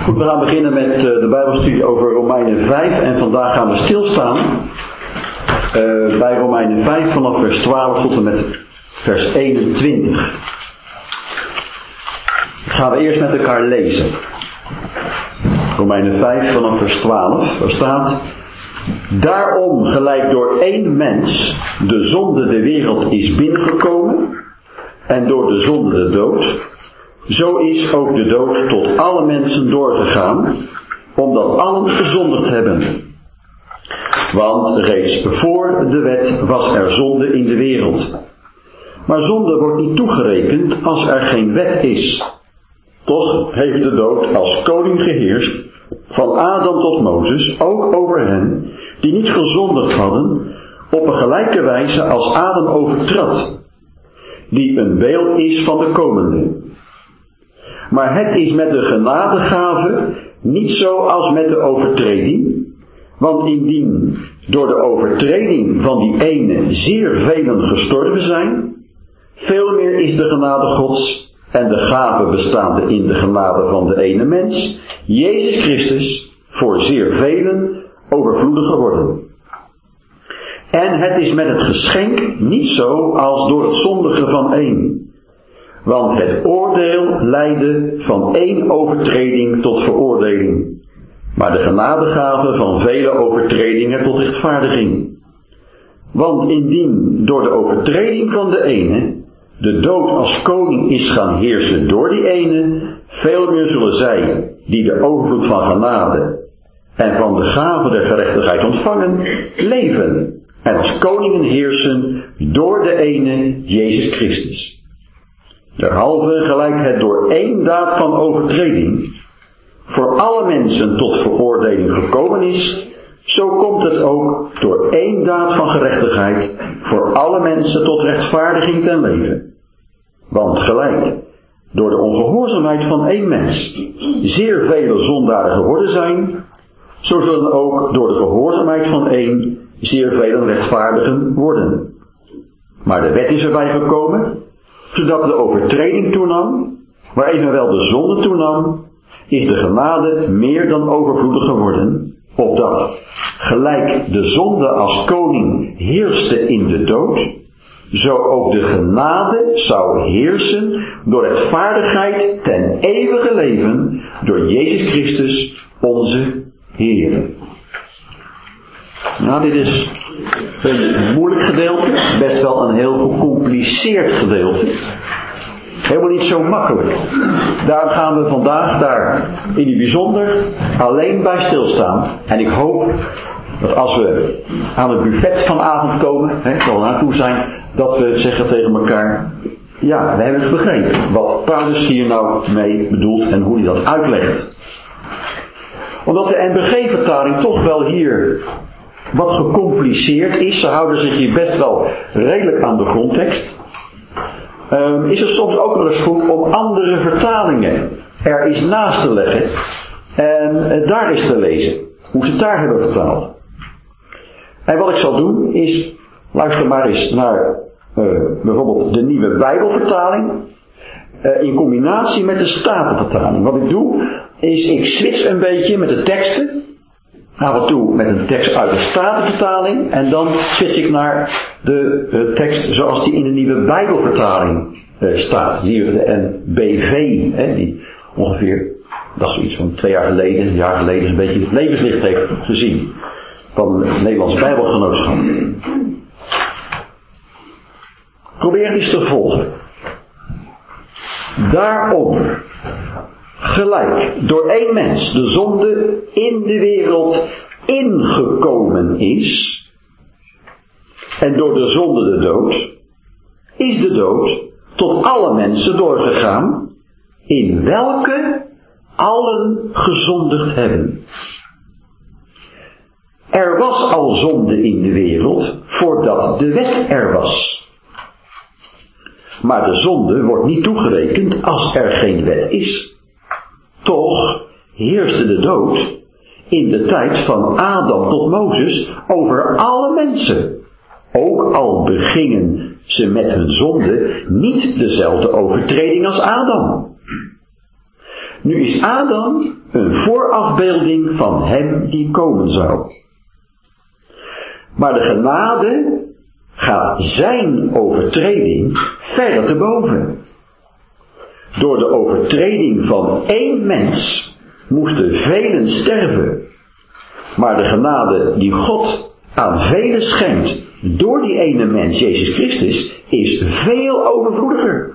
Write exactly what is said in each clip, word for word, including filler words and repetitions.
Goed, we gaan beginnen met uh, de Bijbelstudie over Romeinen vijf en vandaag gaan we stilstaan uh, bij Romeinen vijf vanaf vers twaalf tot en met vers eenentwintig. Dat gaan we eerst met elkaar lezen. Romeinen vijf vanaf vers twaalf, daar staat: Daarom, gelijk door één mens de zonde de wereld is binnengekomen en door de zonde de dood, zo is ook de dood tot alle mensen doorgegaan, omdat allen gezondigd hebben. Want reeds voor de wet was er zonde in de wereld. Maar zonde wordt niet toegerekend als er geen wet is. Toch heeft de dood als koning geheerst, van Adam tot Mozes, ook over hen die niet gezondigd hadden, op een gelijke wijze als Adam overtrad, die een beeld is van de komende. Maar het is met de genadegave niet zo als met de overtreding, want indien door de overtreding van die ene zeer velen gestorven zijn, veel meer is de genade Gods en de gave bestaande in de genade van de ene mens, Jezus Christus, voor zeer velen overvloedig geworden. En het is met het geschenk niet zo als door het zondigen van één. Want het oordeel leidde van één overtreding tot veroordeling, maar de genadegave van vele overtredingen tot rechtvaardiging. Want indien door de overtreding van de ene de dood als koning is gaan heersen door die ene, veel meer zullen zij, die de overvloed van genade en van de gave der gerechtigheid ontvangen, leven en als koningen heersen door de ene, Jezus Christus. Derhalve, gelijk het door één daad van overtreding voor alle mensen tot veroordeling gekomen is, zo komt het ook door één daad van gerechtigheid voor alle mensen tot rechtvaardiging ten leven. Want gelijk door de ongehoorzaamheid van één mens zeer vele zondaren geworden zijn, zo zullen ook door de gehoorzaamheid van één zeer velen rechtvaardigen worden. Maar de wet is erbij gekomen, zodat de overtreding toenam, maar evenwel de zonde toenam, is de genade meer dan overvloedig geworden, opdat gelijk de zonde als koning heerste in de dood, zo ook de genade zou heersen door rechtvaardigheid ten eeuwige leven door Jezus Christus onze Heer. Nou, dit is een moeilijk gedeelte, best wel een heel gecompliceerd gedeelte. Helemaal niet zo makkelijk. Daar gaan we vandaag daar in het bijzonder alleen bij stilstaan. En ik hoop dat als we aan het buffet vanavond komen, hè, wel naartoe zijn, dat we zeggen tegen elkaar: ja, we hebben het begrepen wat Paulus hier nou mee bedoelt en hoe hij dat uitlegt. Omdat de N B G-vertaling toch wel hier wat gecompliceerd is, ze houden zich hier best wel redelijk aan de grondtekst, um, is het soms ook wel eens goed om andere vertalingen er eens naast te leggen en uh, daar eens te lezen, hoe ze het daar hebben vertaald. En wat ik zal doen is, luister maar eens naar uh, bijvoorbeeld de Nieuwe Bijbelvertaling uh, in combinatie met de Statenvertaling. Wat ik doe is, ik switch een beetje met de teksten. Af en toe met een tekst uit de Statenvertaling en dan switch ik naar de uh, tekst zoals die in de Nieuwe Bijbelvertaling uh, staat. Hier de N B V, hè, die ongeveer, dat is iets van twee jaar geleden, een jaar geleden een beetje het levenslicht heeft gezien van het Nederlands Bijbelgenootschap. Probeer het eens te volgen. Daarom, gelijk door één mens de zonde in de wereld ingekomen is, en door de zonde de dood, is de dood tot alle mensen doorgegaan, in welke allen gezondigd hebben. Er was al zonde in de wereld voordat de wet er was. Maar de zonde wordt niet toegerekend als er geen wet is. Toch heerste de dood in de tijd van Adam tot Mozes over alle mensen. Ook al begingen ze met hun zonde niet dezelfde overtreding als Adam. Nu is Adam een voorafbeelding van hem die komen zou. Maar de genade gaat zijn overtreding verder te boven. Door de overtreding van één mens moesten velen sterven. Maar de genade die God aan velen schenkt door die ene mens, Jezus Christus, is veel overvloediger.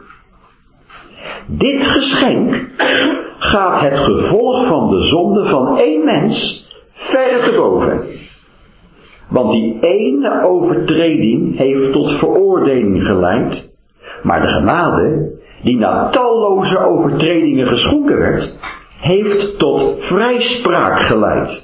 Dit geschenk gaat het gevolg van de zonde van één mens verder te boven. Want die ene overtreding heeft tot veroordeling geleid, maar de genade, die na talloze overtredingen geschonken werd, heeft tot vrijspraak geleid.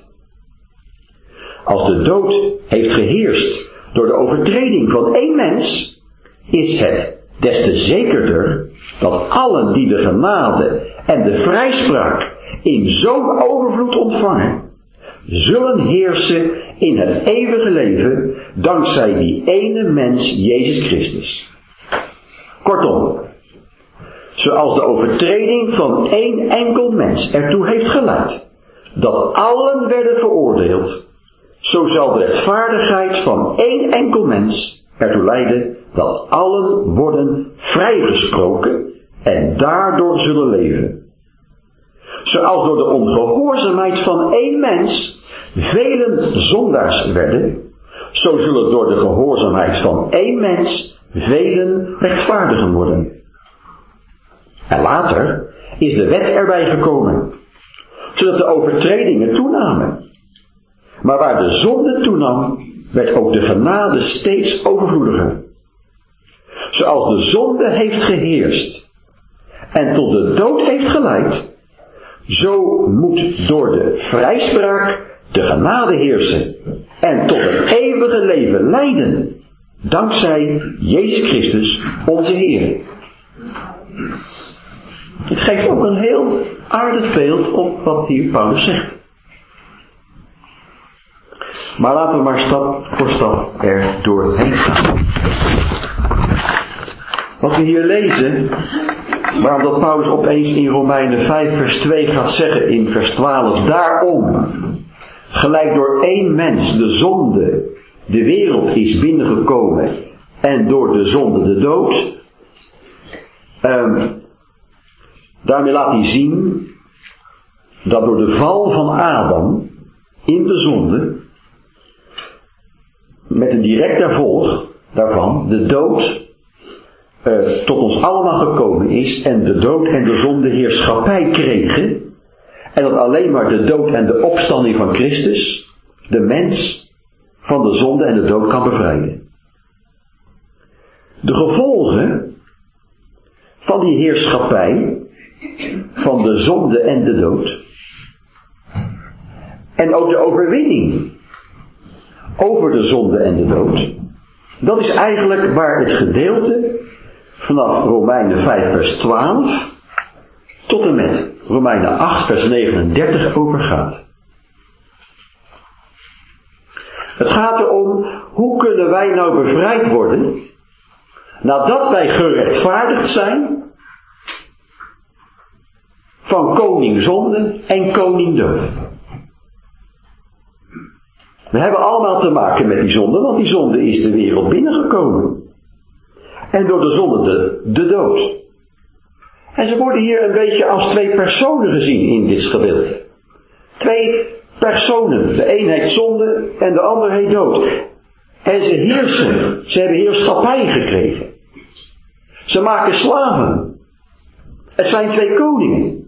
Als de dood heeft geheerst door de overtreding van één mens, is het des te zekerder dat allen die de genade en de vrijspraak in zo'n overvloed ontvangen, zullen heersen in het eeuwige leven dankzij die ene mens Jezus Christus. Kortom, zoals de overtreding van één enkel mens ertoe heeft geleid dat allen werden veroordeeld, zo zal de rechtvaardigheid van één enkel mens ertoe leiden dat allen worden vrijgesproken en daardoor zullen leven. Zoals door de ongehoorzaamheid van één mens velen zondaars werden, zo zullen door de gehoorzaamheid van één mens velen rechtvaardigen worden. En later is de wet erbij gekomen, zodat de overtredingen toenamen. Maar waar de zonde toenam, werd ook de genade steeds overvloediger. Zoals de zonde heeft geheerst en tot de dood heeft geleid, zo moet door de vrijspraak de genade heersen en tot het eeuwige leven leiden, dankzij Jezus Christus onze Heer. Het geeft ook een heel aardig beeld op wat hier Paulus zegt. Maar laten we maar stap voor stap er doorheen gaan. Wat we hier lezen, waarom dat Paulus opeens in Romeinen vijf vers twee gaat zeggen in vers twaalf, daarom, gelijk door één mens de zonde de wereld is binnengekomen en door de zonde de dood. Um, daarmee laat hij zien dat door de val van Adam in de zonde, met een direct gevolg daarvan, de dood uh, tot ons allemaal gekomen is en de dood en de zonde heerschappij kregen. En dat alleen maar de dood en de opstanding van Christus de mens van de zonde en de dood kan bevrijden. De gevolgen van die heerschappij van de zonde en de dood en ook de overwinning over de zonde en de dood, dat is eigenlijk waar het gedeelte vanaf Romeinen vijf vers twaalf tot en met Romeinen acht vers negenendertig over gaat. Het gaat erom, hoe kunnen wij nou bevrijd worden nadat wij gerechtvaardigd zijn van koning zonde en koning dood. We hebben allemaal te maken met die zonde, want die zonde is de wereld binnengekomen. En door de zonde de, de dood. En ze worden hier een beetje als twee personen gezien in dit gedeelte. Twee personen. De een heet zonde en de ander heet dood. En ze heersen. Ze hebben heerschappij gekregen. Ze maken slaven. Het zijn twee koningen.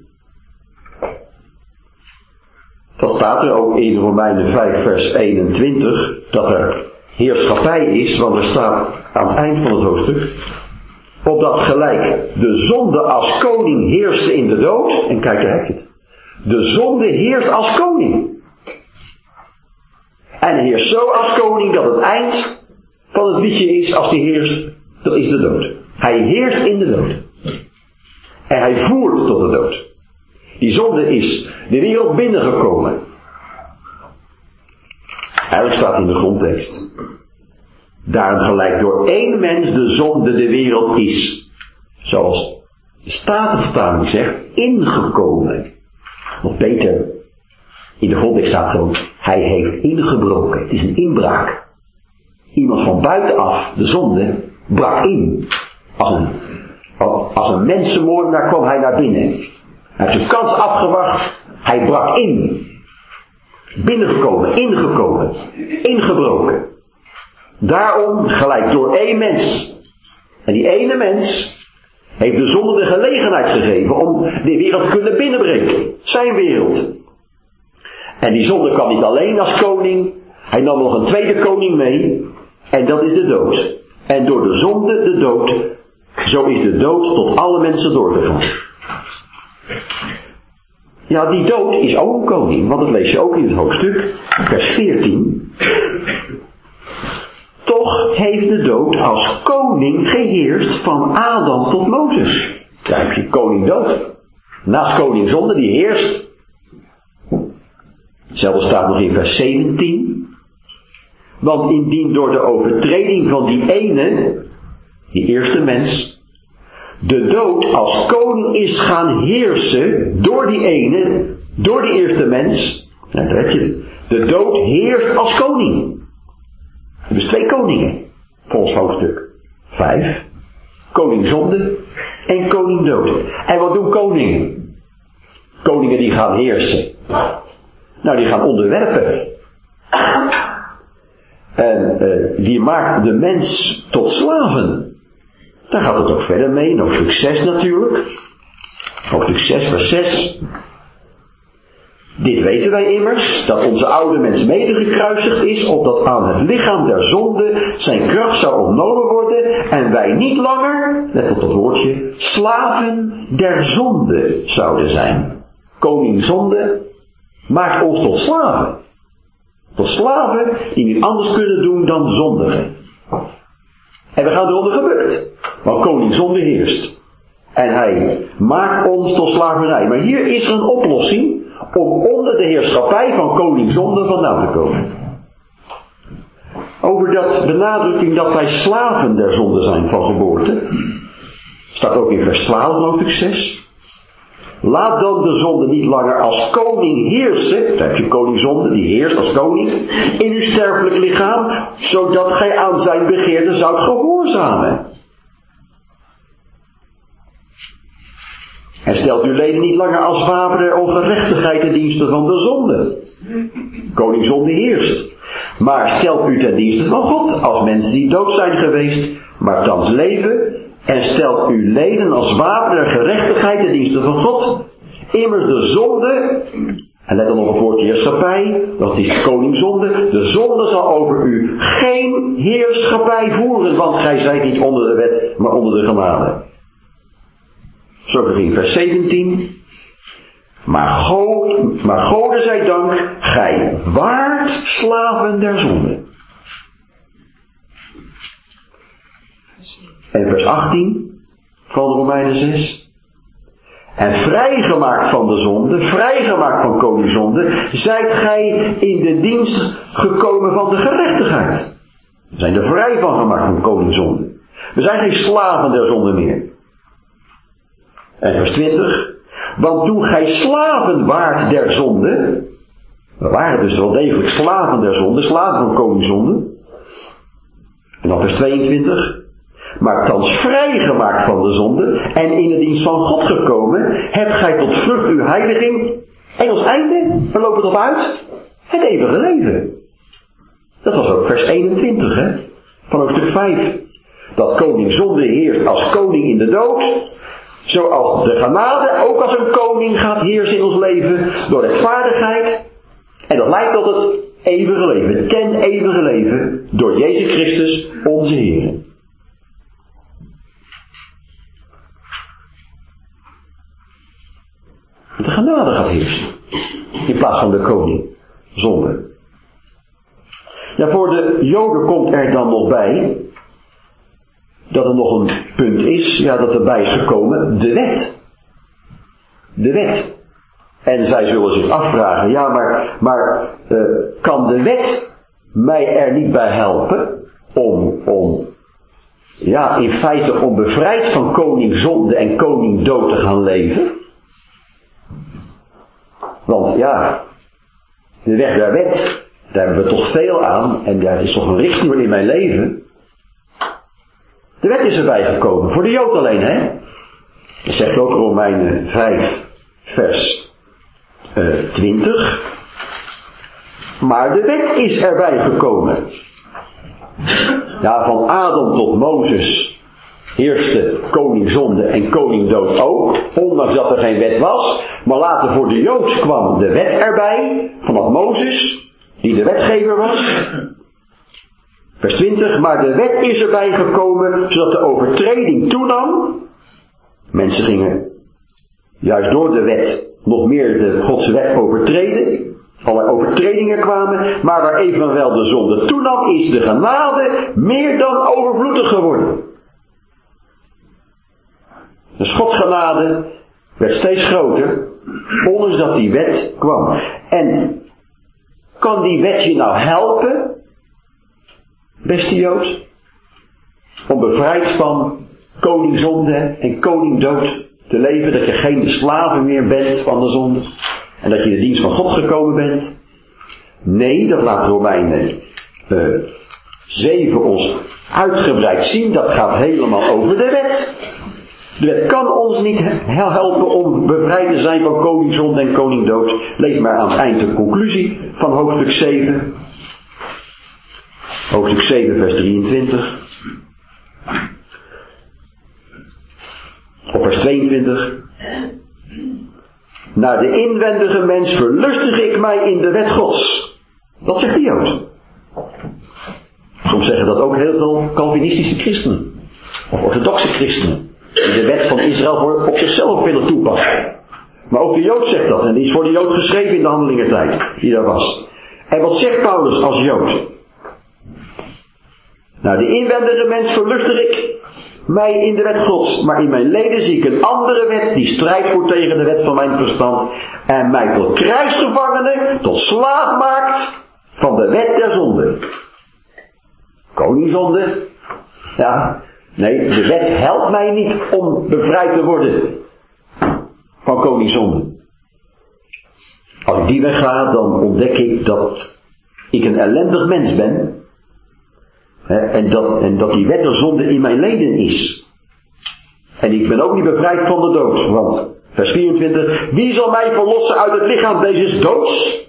Dat staat er ook in Romeinen vijf vers eenentwintig, dat er heerschappij is, want er staat aan het eind van het hoofdstuk, opdat gelijk de zonde als koning heerste in de dood, en kijk daar heb je het, de zonde heerst als koning. En hij heerst zo als koning dat het eind van het liedje is, als hij heerst, dat is de dood. Hij heerst in de dood. En hij voert tot de dood. Die zonde is de wereld binnengekomen. Eigenlijk staat in de grondtekst. Daarom gelijk door één mens de zonde de wereld is, zoals de Statenvertaling zegt, ingekomen. Nog beter, in de grondtekst staat gewoon, hij heeft ingebroken. Het is een inbraak. Iemand van buitenaf, de zonde, brak in. Als een, als een mensenmoordenaar kwam hij naar binnen. Hij heeft zijn kans afgewacht. Hij brak in. Binnengekomen, ingekomen, ingebroken. Daarom gelijk door één mens. En die ene mens heeft de zonde de gelegenheid gegeven om de wereld te kunnen binnenbreken. Zijn wereld. En die zonde kwam niet alleen als koning. Hij nam nog een tweede koning mee. En dat is de dood. En door de zonde de dood. Zo is de dood tot alle mensen doorgegaan. Ja, die dood is ook een koning. Want dat lees je ook in het hoofdstuk. Vers veertien. Toch heeft de dood als koning geheerst van Adam tot Mozes. Daar heb je koning dood. Naast koning zonde die heerst. Hetzelfde staat nog in vers zeventien. Want indien door de overtreding van die ene, die eerste mens, de dood als koning is gaan heersen door die ene, door die eerste mens, nou, daar heb je het. De dood heerst als koning. Dus twee koningen, volgens hoofdstuk vijf. Koning zonde en koning dood. En wat doen koningen? Koningen die gaan heersen. Nou, die gaan onderwerpen. En uh, die maakt de mens tot slaven. Daar gaat het ook verder mee. In hoofdstuk zes natuurlijk. Hoofdstuk zes vers zes. Dit weten wij immers, dat onze oude mens mede gekruisigd is, opdat aan het lichaam der zonde zijn kracht zou ontnomen worden en wij niet langer, let op dat woordje, slaven der zonde zouden zijn. Koning zonde maakt ons tot slaven. Tot slaven die niet anders kunnen doen dan zondigen. En we gaan eronder gebukt. Want koning zonde heerst. En hij maakt ons tot slavernij. Maar hier is er een oplossing om onder de heerschappij van koning zonde vandaan te komen. Over dat benadrukking dat wij slaven der zonde zijn van geboorte. Staat ook in vers twaalf van hoofdstuk zes. Laat dan de zonde niet langer als koning heersen. Daar heb je koning zonde, die heerst als koning. In uw sterfelijk lichaam. Zodat gij aan zijn begeerte zoudt gehoorzamen. En stelt uw leden niet langer als wapen der ongerechtigheid ten dienste van de zonde. Koning zonde heerst. Maar stelt u ten dienste van God als mensen die dood zijn geweest, maar thans leven. En stelt uw leden als wapen der gerechtigheid ten dienste van God. Immers de zonde, en let dan op het woordje heerschappij, dat is de koning zonde. De zonde zal over u geen heerschappij voeren, want gij zijt niet onder de wet, maar onder de genade. Zo begint vers zeventien. Maar, God, maar Gode zij dank, gij waart slaven der zonde. En vers achttien van Romeinen zes. En vrijgemaakt van de zonde, vrijgemaakt van koning zonde, zijt gij in de dienst gekomen van de gerechtigheid. We zijn er vrij van gemaakt van koning zonde. We zijn geen slaven der zonde meer. En vers twintig. Want toen gij slaven waart der zonde. We waren dus wel degelijk slaven der zonde. Slaven van koning zonde. En dan vers tweeëntwintig. Maar thans vrijgemaakt van de zonde. En in de dienst van God gekomen. Hebt gij tot vrucht uw heiliging. En als einde. We lopen erop uit. Het eeuwige leven. Dat was ook vers eenentwintig. Hè? Van hoofdstuk vijf. Dat koning zonde heerst als koning in de dood. Zoals de genade ook als een koning gaat heersen in ons leven door rechtvaardigheid. En dat leidt tot het eeuwige leven, ten eeuwige leven, door Jezus Christus onze Heer. De genade gaat heersen, in plaats van de koning, zonde. Ja, voor de Joden komt er dan nog bij dat er nog een punt is, ja, dat erbij is gekomen, de wet. De wet. En zij zullen zich afvragen, ja, maar, maar uh, kan de wet mij er niet bij helpen om, om, ja, in feite om bevrijd van koning zonde en koning dood te gaan leven? Want ja, de weg der wet, daar hebben we toch veel aan. En daar is toch een richting in mijn leven. De wet is erbij gekomen. Voor de Jood alleen, hè. Dat zegt ook Romeinen vijf, vers uh, twintig. Maar de wet is erbij gekomen. Ja, van Adam tot Mozes heerste koning zonde en koning dood ook. Ondanks dat er geen wet was. Maar later voor de Jood kwam de wet erbij. Vanaf Mozes, die de wetgever was. Vers twintig. Maar de wet is erbij gekomen zodat de overtreding toenam. Mensen gingen juist door de wet nog meer de Godse wet overtreden. Alle overtredingen kwamen, maar waar evenwel de zonde toenam, is de genade meer dan overvloedig geworden. Dus Gods genade werd steeds groter, ondanks dat die wet kwam. En kan die wet je nou helpen, beste Jood, om bevrijd van koning zonde en koning dood te leven, dat je geen slaven meer bent van de zonde? En dat je in de dienst van God gekomen bent? Nee, dat laat Romeinen uh, zeven ons uitgebreid zien. Dat gaat helemaal over de wet. De wet kan ons niet helpen om bevrijd te zijn van koningszonde en koningdood. Lees maar aan het eind de conclusie van hoofdstuk zeven. Hoofdstuk zeven vers drieëntwintig. Of vers tweeëntwintig. Naar de inwendige mens verlustig ik mij in de wet Gods. Dat zegt de Jood. Soms zeggen dat ook heel veel Calvinistische christenen. Of orthodoxe christenen. Die de wet van Israël voor op zichzelf willen toepassen. Maar ook de Jood zegt dat. En die is voor de Jood geschreven in de handelingentijd. Die daar was. En wat zegt Paulus als Jood? Naar de inwendige mens verlustig ik mij in de wet Gods, maar in mijn leden zie ik een andere wet die strijdt voor tegen de wet van mijn verstand en mij tot kruisgevangene, tot slaaf maakt van de wet der zonde. Koningszonde? Ja, nee, de wet helpt mij niet om bevrijd te worden van koningszonde. Als ik die weg ga, dan ontdek ik dat ik een ellendig mens ben. He, en, dat, en dat die wet der zonde in mijn leden is. En ik ben ook niet bevrijd van de dood. Want, vers vierentwintig. Wie zal mij verlossen uit het lichaam deze doods?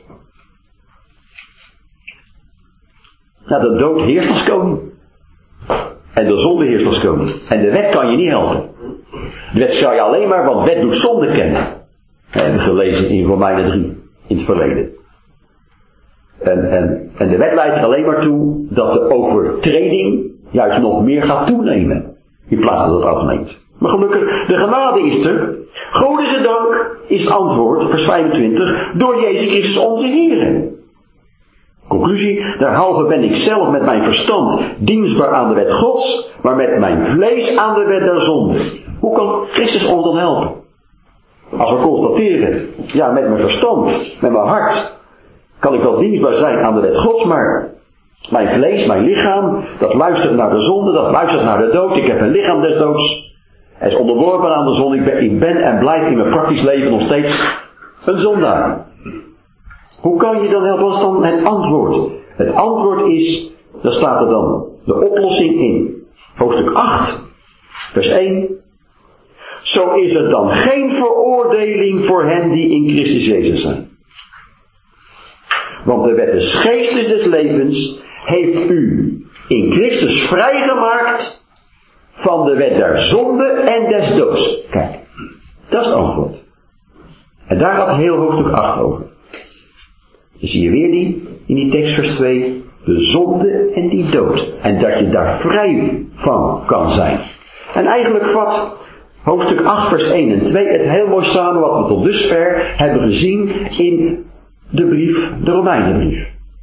Nou, de dood heerst als koning. En de zonde heerst als koning. En de wet kan je niet helpen. De wet zou je alleen maar, want wet doet zonde kennen. Dat hebben we gelezen in Romeinen drie. In het verleden. En, en, en de wet leidt er alleen maar toe dat de overtreding juist nog meer gaat toenemen. In plaats dat het afneemt. Maar gelukkig, de genade is er. Godse dank is het antwoord, vers vijfentwintig, door Jezus Christus onze Heer. Conclusie, derhalve ben ik zelf met mijn verstand dienstbaar aan de wet Gods, maar met mijn vlees aan de wet der zonde. Hoe kan Christus ons dan helpen? Als we constateren, ja, met mijn verstand, met mijn hart, kan ik wel dienstbaar zijn aan de wet Gods, maar mijn vlees, mijn lichaam, dat luistert naar de zonde, dat luistert naar de dood. Ik heb een lichaam des doods. Hij is onderworpen aan de zonde. Ik ben, ik ben en blijf in mijn praktisch leven nog steeds een zondaar. Hoe kan je dan helpen? Wat is dan het antwoord? Het antwoord is, daar staat er dan de oplossing in. Hoofdstuk acht, vers één. Zo is er dan geen veroordeling voor hen die in Christus Jezus zijn. Want de wet des geestes des levens heeft u in Christus vrijgemaakt van de wet der zonde en des doods. Kijk, dat is het antwoord. En daar gaat heel hoofdstuk acht over. Dan zie je weer die, in die tekst vers twee, de zonde en die dood. En dat je daar vrij van kan zijn. En eigenlijk vat hoofdstuk acht vers één en twee het heel mooi samen wat we tot dusver hebben gezien in de brief, de Romeinenbrief.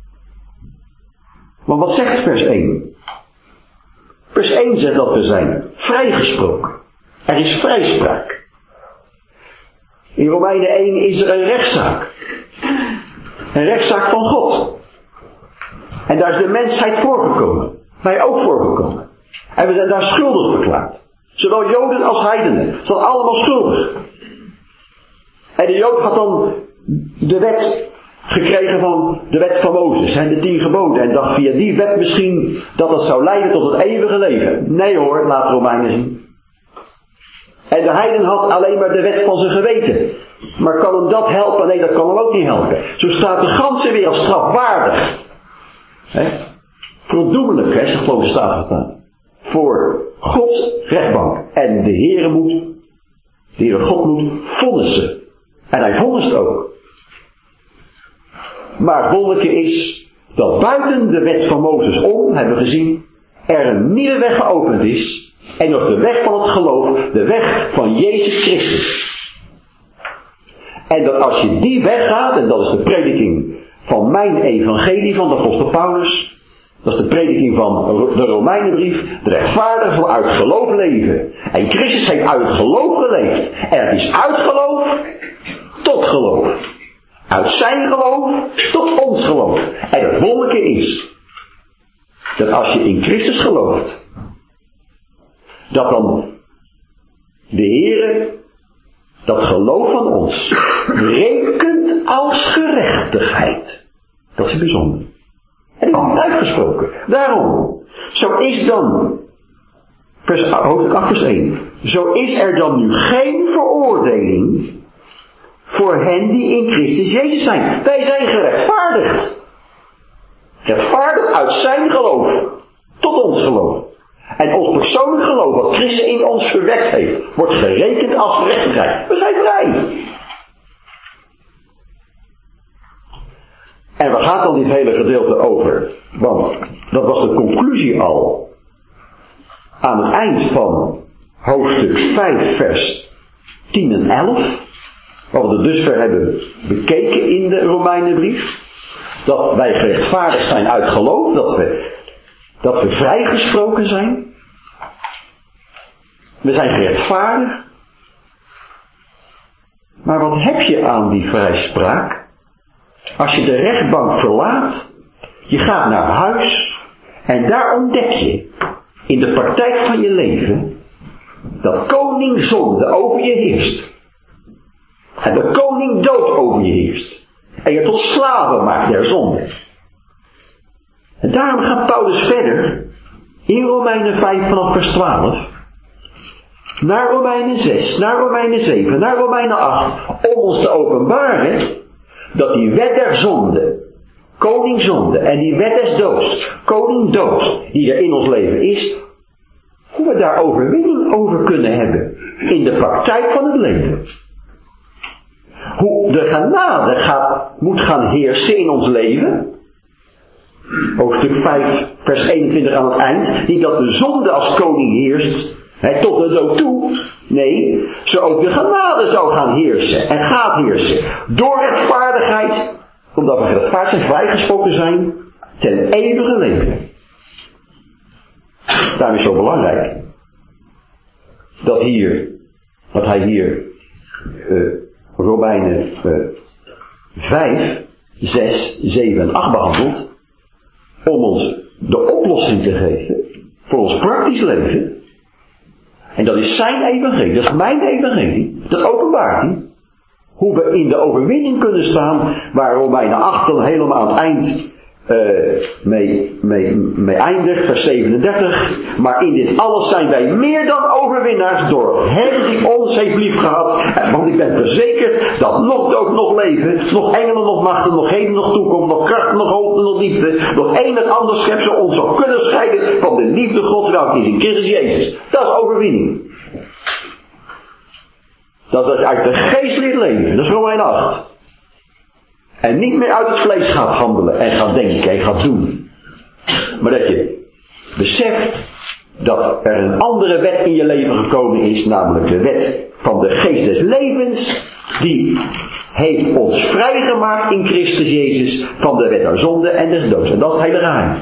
Want wat zegt vers één? Vers één zegt dat we zijn vrijgesproken. Er is vrijspraak. In Romeinen één is er een rechtszaak. Een rechtszaak van God. En daar is de mensheid voorgekomen. Wij ook voorgekomen. En we zijn daar schuldig verklaard. Zowel Joden als heidenen. Ze zijn allemaal schuldig. En de Jood gaat dan de wet gekregen van de wet van Mozes en de tien geboden en dacht via die wet misschien dat het zou leiden tot het eeuwige leven. Nee hoor, laat Romeinen zien. En de heiden had alleen maar de wet van zijn geweten. Maar kan hem dat helpen? Nee, dat kan hem ook niet helpen. Zo staat de ganse wereld strafwaardig. He? Verdoemelijk, hè, zegt geloof de Statenvertaling. Voor Gods rechtbank. En de Heere moet, de Heere God moet vonnissen. En hij vonnist ook. Maar het wonderlijke is dat buiten de wet van Mozes om, hebben we gezien, er een nieuwe weg geopend is. En dat is de weg van het geloof, de weg van Jezus Christus. En dat als je die weg gaat, en dat is de prediking van mijn evangelie van de apostel Paulus. Dat is de prediking van de Romeinenbrief. De rechtvaardige zal uit geloof leven. En Christus heeft uit geloof geleefd. En het is uit geloof tot geloof. Uit zijn geloof tot ons geloof. En het wonderlijke is dat als je in Christus gelooft, dat dan de Heere dat geloof van ons rekent als gerechtigheid. Dat is bijzonder. En die is uitgesproken. Daarom, zo is dan, vers, hoofdstuk acht vers één, zo is er dan nu geen veroordeling voor hen die in Christus Jezus zijn. Wij zijn gerechtvaardigd. Rechtvaardigd uit zijn geloof tot ons geloof. En ons persoonlijk geloof, wat Christus in ons verwekt heeft, wordt gerekend als gerechtigheid. We zijn vrij. En waar gaat dan dit hele gedeelte over? Want dat was de conclusie al aan het eind van hoofdstuk vijf vers tien en elf. Wat we dus ver hebben bekeken in de Romeinenbrief. Dat wij gerechtvaardigd zijn uit geloof. Dat we, dat we vrijgesproken zijn. We zijn gerechtvaardigd. Maar wat heb je aan die vrijspraak? Als je de rechtbank verlaat, je gaat naar huis en daar ontdek je in de praktijk van je leven dat koning zonde over je heerst. En de koning dood over je heerst. En je tot slaven maakt der zonde. En daarom gaat Paulus verder in Romeinen vijf vanaf vers twaalf. Naar Romeinen zes, naar Romeinen zeven, naar Romeinen acht. Om ons te openbaren dat die wet der zonde, koning zonde, en die wet des doods, koning dood, die er in ons leven is, hoe we daar overwinning over kunnen hebben in de praktijk van het leven. Hoe de genade gaat, moet gaan heersen in ons leven. Hoofdstuk vijf, vers eenentwintig aan het eind. Niet dat de zonde als koning heerst, he, tot de dood toe. Nee, zo ook de genade zou gaan heersen en gaat heersen. Door rechtvaardigheid, omdat we gerechtvaardigd zijn, vrijgesproken zijn, ten eeuwige leven. Daarom is het zo belangrijk dat hier, dat hij hier uh, Romeinen uh, vijf, zes, zeven en acht behandelt, om ons de oplossing te geven voor ons praktisch leven. En dat is zijn evangelie, dat is mijn evangelie. Dat openbaart hij. Hoe we in de overwinning kunnen staan, waar Romeinen acht dan helemaal aan het eind uh, mee, mee, mee eindigt, vers zevenendertig. Maar in dit alles zijn wij meer dan overwinnaars door hem die ons heeft liefgehad. Want ik ben verzekerd dat nog dood, nog leven, nog engelen, nog machten, nog heden, nog toekomst, nog kracht, nog hoogte, nog diepte, nog een en ander schepsel ons zal kunnen scheiden van de liefde Gods welke is in Christus Jezus. Dat is overwinning. Dat is uit de geest leert leven. Dat is Romeinen acht. En niet meer uit het vlees gaat handelen en gaat denken en gaat doen. Maar dat je beseft dat er een andere wet in je leven gekomen is. Namelijk de wet van de geest des levens. Die heeft ons vrijgemaakt in Christus Jezus van de wet der zonde en des doods. En dat is het hele geheim.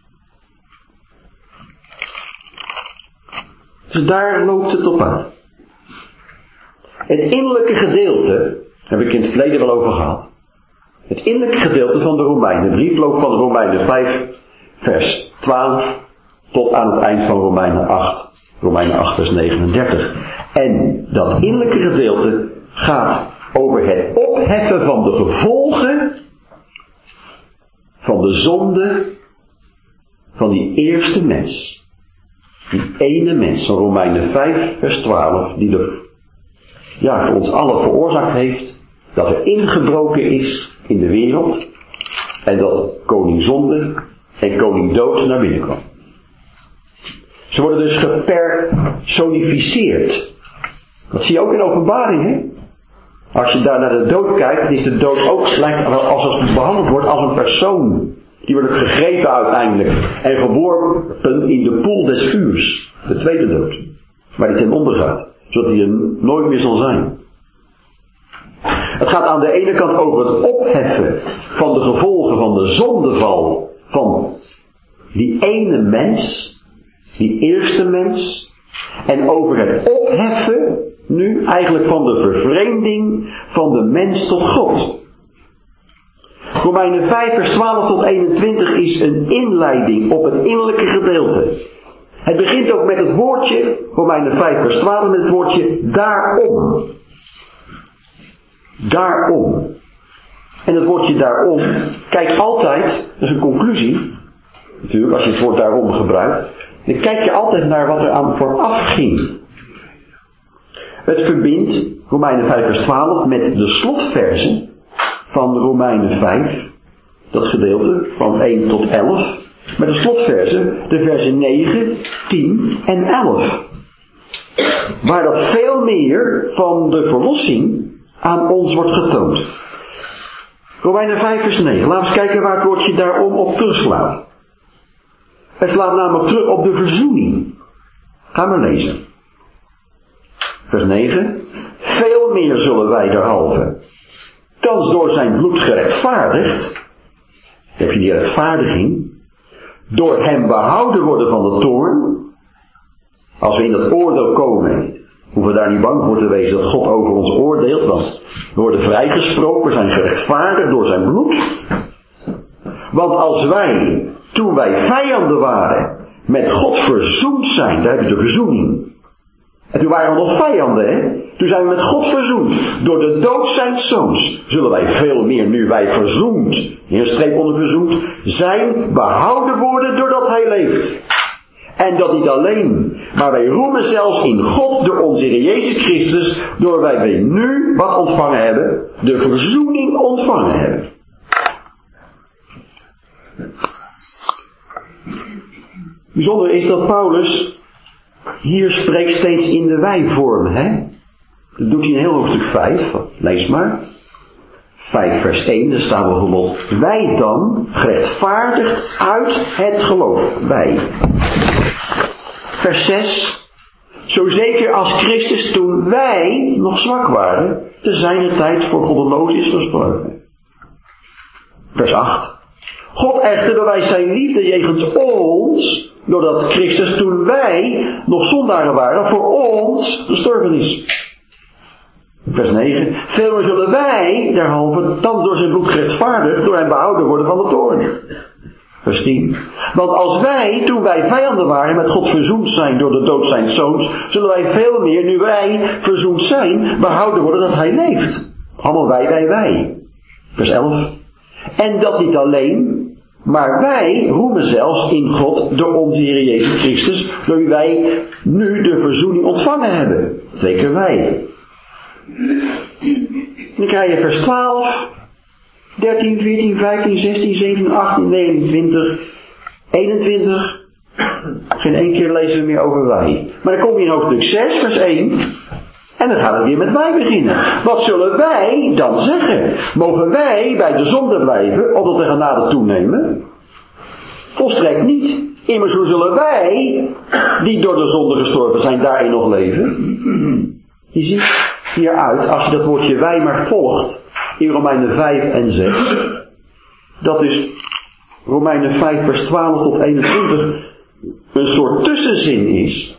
Dus daar loopt het op aan. Het innerlijke gedeelte, heb ik in het verleden wel over gehad. Het innerlijke gedeelte van de Romeinenbrief loopt van Romeinen vijf, vers twaalf, tot aan het eind van Romeinen acht. Romeinen acht, vers negenendertig. En dat innerlijke gedeelte gaat over het opheffen van de gevolgen van de zonde van die eerste mens. Die ene mens van Romeinen vijf vers twaalf, die er ja, voor ons allen veroorzaakt heeft dat er ingebroken is in de wereld en dat koning zonde en koning dood naar binnen kwam. Ze worden dus gepersonificeerd. Dat zie je ook in Openbaring, hè? Als je daar naar de dood kijkt, is de dood ook, lijkt alsof het behandeld wordt als een persoon. Die wordt ook gegrepen uiteindelijk en geworpen in de poel des vuurs. De tweede dood. Waar die ten onder gaat. Zodat hij er nooit meer zal zijn. Het gaat aan de ene kant over het opheffen van de gevolgen van de zondeval van die ene mens. Die eerste mens. En over het opheffen nu eigenlijk van de vervreemding van de mens tot God. Romeinen vijf vers twaalf tot eenentwintig is een inleiding op het innerlijke gedeelte. Het begint ook met het woordje, Romeinen vijf vers twaalf, met het woordje daarom. Daarom. En het woordje daarom, kijk altijd, dat is een conclusie, natuurlijk als je het woord daarom gebruikt, dan kijk je altijd naar wat er aan vooraf ging. Het verbindt Romeinen vijf vers twaalf met de slotverzen van Romeinen vijf, dat gedeelte van één tot elf, met de slotverzen, de versen negen, tien en elf. Waar dat veel meer van de verlossing aan ons wordt getoond. Romeinen vijf vers negen, laten we eens kijken waar het woordje daarom op terugslaat. Het slaat namelijk terug op de verzoening. Ga maar lezen. Vers negen. Veel meer zullen wij derhalve, thans door zijn bloed gerechtvaardigd, heb je die rechtvaardiging, door hem behouden worden van de toorn. Als we in dat oordeel komen, hoeven we daar niet bang voor te wezen dat God over ons oordeelt, want we worden vrijgesproken, we zijn gerechtvaardigd door zijn bloed. Want als wij, toen wij vijanden waren, met God verzoend zijn, daar heb je de verzoening. En toen waren we nog vijanden, hè? Toen zijn we met God verzoend. Door de dood zijns zoons zullen wij veel meer, nu wij verzoend, in een streep onder verzoend, zijn behouden worden doordat hij leeft. En dat niet alleen, maar wij roemen zelfs in God door onze Heer Jezus Christus, door wij wij nu wat ontvangen hebben, de verzoening ontvangen hebben. Bijzonder is dat Paulus hier spreekt steeds in de wij-vorm, hè? Dat doet hij in heel hoofdstuk vijf, lees maar. vijf vers één, daar staat bijvoorbeeld, wij dan, gerechtvaardigd uit het geloof, wij. Vers zes, zo zeker als Christus toen wij nog zwak waren, te zijner tijd voor goddeloos is gestorven. Vers acht, God echter bewijst zijn liefde jegens ons, doordat Christus toen wij nog zondaren waren, voor ons gestorven is. Vers negen. Veel meer zullen wij, derhalve, thans door zijn bloed gerechtvaardigd, door hem behouden worden van de toorn. Vers tien. Want als wij, toen wij vijanden waren, met God verzoend zijn door de dood zijns zoons, zullen wij veel meer, nu wij verzoend zijn, behouden worden dat hij leeft. Allemaal wij, wij, wij. Vers elf. En dat niet alleen, maar wij roemen zelfs in God door onze Heer Jezus Christus, door wie wij nu de verzoening ontvangen hebben. Zeker wij. Dan krijg je vers twaalf, dertien, veertien, vijftien, zestien, zeventien, achttien, negenentwintig, eenentwintig. Geen één keer lezen we meer over wij. Maar dan kom je in hoofdstuk zes, vers één. En dan gaat het weer met wij beginnen. Wat zullen wij dan zeggen? Mogen wij bij de zonde blijven, opdat de genade toenemen? Volstrekt niet. Immers hoe zullen wij, die door de zonde gestorven zijn, daarin nog leven? Je ziet hieruit, als je dat woordje wij maar volgt, in Romeinen vijf en zes, dat is Romeinen vijf vers twaalf tot eenentwintig een soort tussenzin is,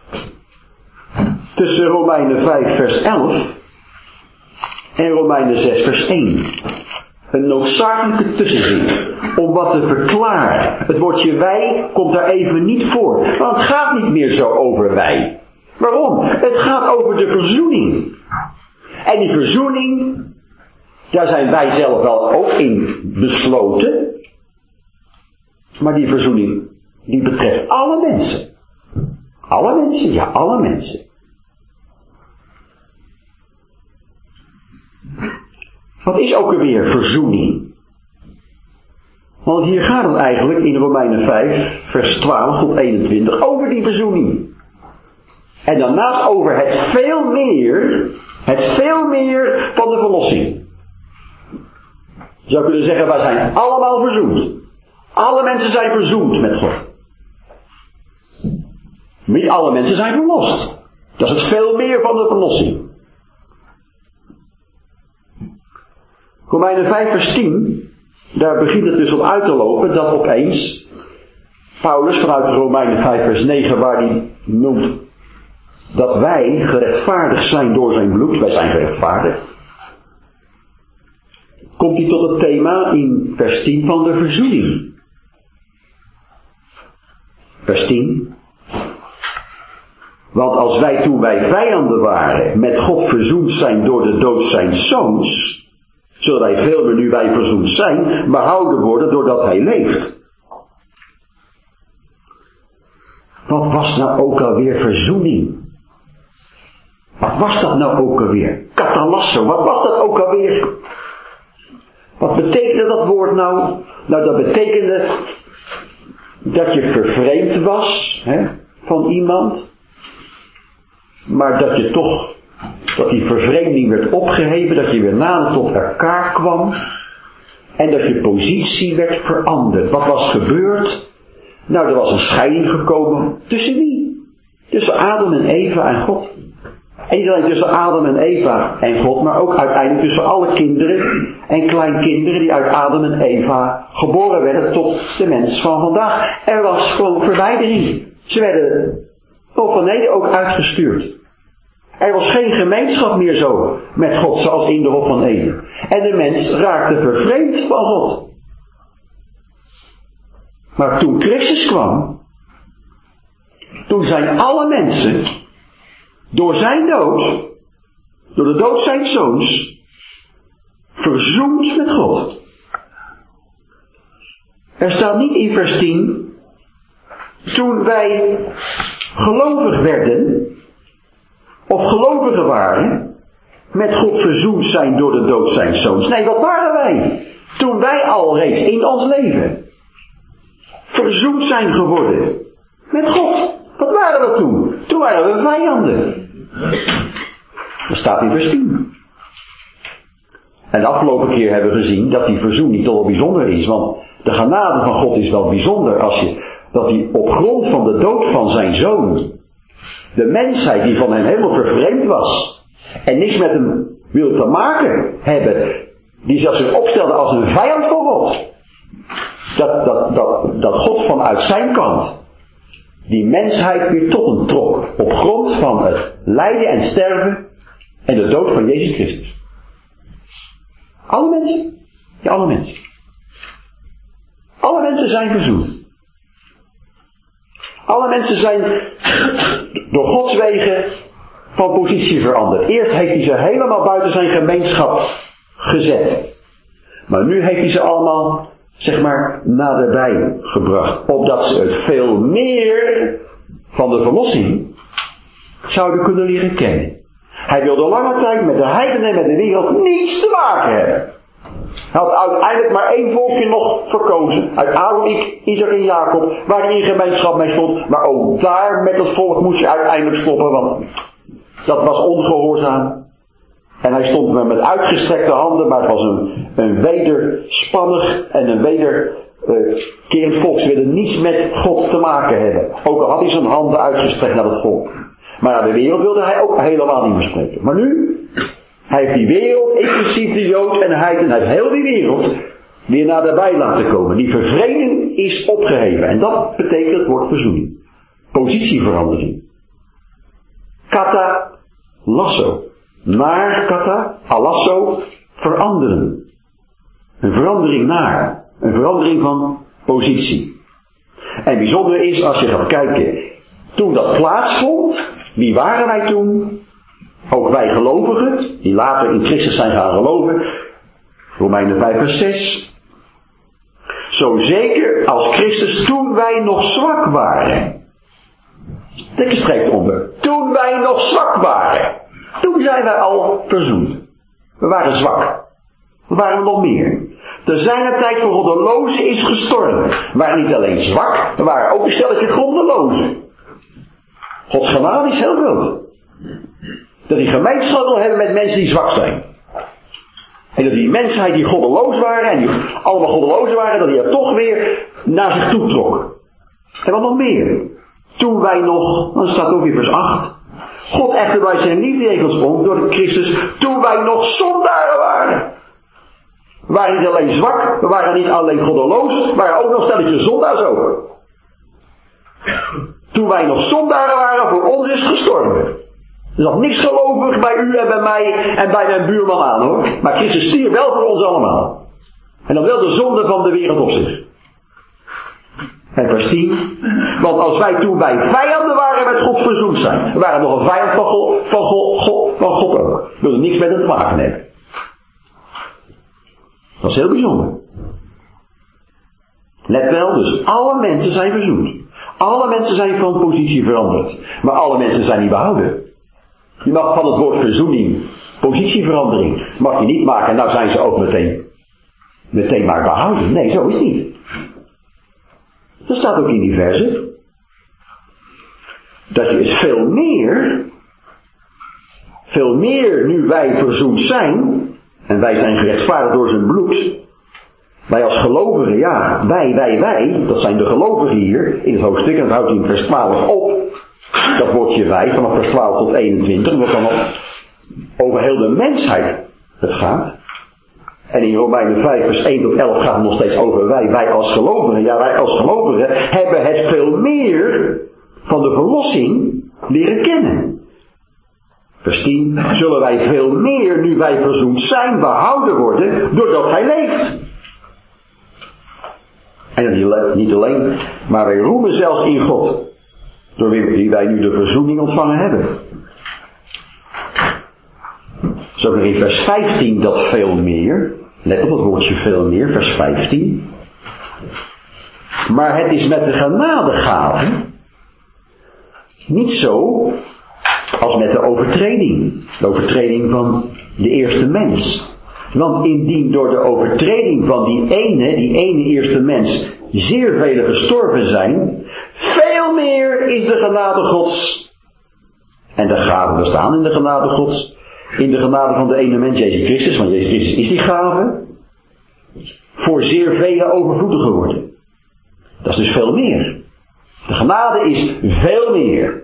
tussen Romeinen vijf vers elf en Romeinen zes vers één. Een noodzakelijke tussenzin. Om wat te verklaren. Het woordje wij komt daar even niet voor. Want het gaat niet meer zo over wij. Waarom? Het gaat over de verzoening. En die verzoening, daar zijn wij zelf wel ook in besloten. Maar die verzoening, die betreft alle mensen. Alle mensen, ja, alle mensen. Wat is ook alweer verzoening? Want hier gaat het eigenlijk in Romeinen vijf, vers twaalf tot eenentwintig, over die verzoening. En daarnaast over het veel meer, het veel meer van de verlossing. Je zou kunnen zeggen, wij zijn allemaal verzoend. Alle mensen zijn verzoend met God. Niet alle mensen zijn verlost. Dat is het veel meer van de verlossing. Romeinen vijf vers tien, daar begint het dus op uit te lopen dat opeens Paulus vanuit Romeinen vijf vers negen, waar hij noemt dat wij gerechtvaardigd zijn door zijn bloed, wij zijn gerechtvaardigd, komt hij tot het thema in vers tien van de verzoening. Vers tien. Want als wij toen wij vijanden waren met God verzoend zijn door de dood zijns zoons, zullen wij veel meer nu wij verzoend zijn, behouden worden doordat hij leeft. Wat was nou ook alweer verzoening? Wat was dat nou ook alweer? Katalasso, wat was dat ook alweer? Wat betekende dat woord nou? Nou, dat betekende dat je vervreemd was, hè, van iemand. Maar dat je toch, dat die vervreemding werd opgeheven, dat je weer nader tot elkaar kwam. En dat je positie werd veranderd. Wat was gebeurd? Nou, er was een scheiding gekomen. Tussen wie? Tussen Adam en Eva en God. En niet alleen tussen Adam en Eva en God, maar ook uiteindelijk tussen alle kinderen en kleinkinderen die uit Adam en Eva geboren werden tot de mens van vandaag. Er was gewoon verwijdering. Ze werden op van beneden ook uitgestuurd. Er was geen gemeenschap meer zo met God zoals in de Hof van Eden. En de mens raakte vervreemd van God. Maar toen Christus kwam, toen zijn alle mensen door zijn dood, door de dood zijns zoons, verzoend met God. Er staat niet in vers tien, toen wij gelovig werden, of gelovigen waren, met God verzoend zijn door de dood zijns zoons. Nee, wat waren wij? Toen wij al reeds in ons leven verzoend zijn geworden met God. Wat waren we toen? Toen waren we vijanden. Dat staat in vers tien. En de afgelopen keer hebben we gezien dat die verzoening toch wel bijzonder is. Want de genade van God is wel bijzonder als je, dat hij op grond van de dood van zijn zoon, de mensheid die van hem helemaal vervreemd was en niks met hem wilde te maken hebben, die zelfs zich opstelde als een vijand van God. Dat, dat, dat, dat God vanuit zijn kant die mensheid weer tot hem trok. Op grond van het lijden en sterven en de dood van Jezus Christus. Alle mensen. Ja, alle mensen. Alle mensen zijn verzoend. Alle mensen zijn door Gods wegen van positie veranderd. Eerst heeft hij ze helemaal buiten zijn gemeenschap gezet. Maar nu heeft hij ze allemaal, zeg maar, naderbij gebracht. Opdat ze het veel meer van de verlossing zouden kunnen leren kennen. Hij wilde lange tijd met de heidenen en met de wereld niets te maken hebben. Hij had uiteindelijk maar één volkje nog verkozen. Uit Aaron, Isaac en Jacob. Waar hij in gemeenschap mee stond. Maar ook daar met het volk moest hij uiteindelijk stoppen. Want dat was ongehoorzaam. En hij stond met uitgestrekte handen. Maar het was een, een wederspannig en een wederkerend uh, volk. Ze wilden niets met God te maken hebben. Ook al had hij zijn handen uitgestrekt naar het volk. Maar naar de wereld wilde hij ook helemaal niet meer spreken. Maar nu, hij heeft die wereld, inclusief de Jood en de heiden, hij heeft heel die wereld weer naderbij laten komen. Die vervreemding is opgeheven. En dat betekent het woord verzoening. Positieverandering. Kata lasso. Naar kata, alasso, veranderen. Een verandering naar. Een verandering van positie. En bijzonder is als je gaat kijken, toen dat plaatsvond, wie waren wij toen? Ook wij gelovigen, die later in Christus zijn gaan geloven, Romeinen vijf vers zes. Zo zeker als Christus toen wij nog zwak waren. Tik een streep onder. Toen wij nog zwak waren. Toen zijn wij al verzoend. We waren zwak. We waren nog meer. Ter zijner tijd voor goddelozen is gestorven. We waren niet alleen zwak, we waren ook een stelletje goddelozen. Gods genade is heel groot. Dat hij gemeenschap wil hebben met mensen die zwak zijn. En dat die mensheid die goddeloos waren, en die allemaal goddeloos waren, dat hij er toch weer naar zich toe trok. En wat nog meer. Toen wij nog, dan staat ook in vers acht. God echter bij zijn liefde heeft ons om, door de Christus, toen wij nog zondaren waren. We waren niet alleen zwak, we waren niet alleen goddeloos, we waren ook nog stelletje zondaars ook. Toen wij nog zondaren waren, voor ons is gestorven. Er zat niks gelovig bij u en bij mij en bij mijn buurman aan hoor. Maar Christus stierf wel voor ons allemaal. En dan wel de zonde van de wereld op zich. En vers tien. Want als wij toen wij vijanden waren met God verzoend zijn. We waren nog een vijand van God, van God, God, van God ook. We wilden niks met hem te maken hebben. Dat is heel bijzonder. Let wel, dus alle mensen zijn verzoend. Alle mensen zijn van positie veranderd. Maar alle mensen zijn niet behouden. Je mag van het woord verzoening, positieverandering, mag je niet maken. Nou zijn ze ook meteen, meteen maar behouden. Nee, zo is het niet. Dat staat ook in die verse. Dat je het veel meer, veel meer nu wij verzoend zijn, en wij zijn gerechtvaardigd door zijn bloed. Wij als gelovigen, ja, wij, wij, wij, dat zijn de gelovigen hier in het hoofdstuk, en dat houdt in vers twaalf op. Dat woordje wij, vanaf vers twaalf tot eenentwintig, omdat dan over heel de mensheid het gaat. En in Romeinen vijf vers één tot elf gaat het nog steeds over wij, wij als gelovigen. Ja, wij als gelovigen hebben het veel meer van de verlossing leren kennen. Vers tien, zullen wij veel meer, nu wij verzoend zijn, behouden worden, doordat hij leeft. En niet alleen, maar wij roemen zelfs in God, door wie wij nu de verzoening ontvangen hebben. Zo nog in vers vijftien dat veel meer. Let op het woordje veel meer, vers vijftien. Maar het is met de genadegave niet zo als met de overtreding. De overtreding van de eerste mens. Want indien door de overtreding van die ene, die ene eerste mens, zeer velen gestorven zijn, veel meer is de genade Gods. En de gaven bestaan in de genade Gods. In de genade van de ene mens, Jezus Christus, want Jezus Christus is die gave, voor zeer velen overvloedig geworden. Dat is dus veel meer. De genade is veel meer.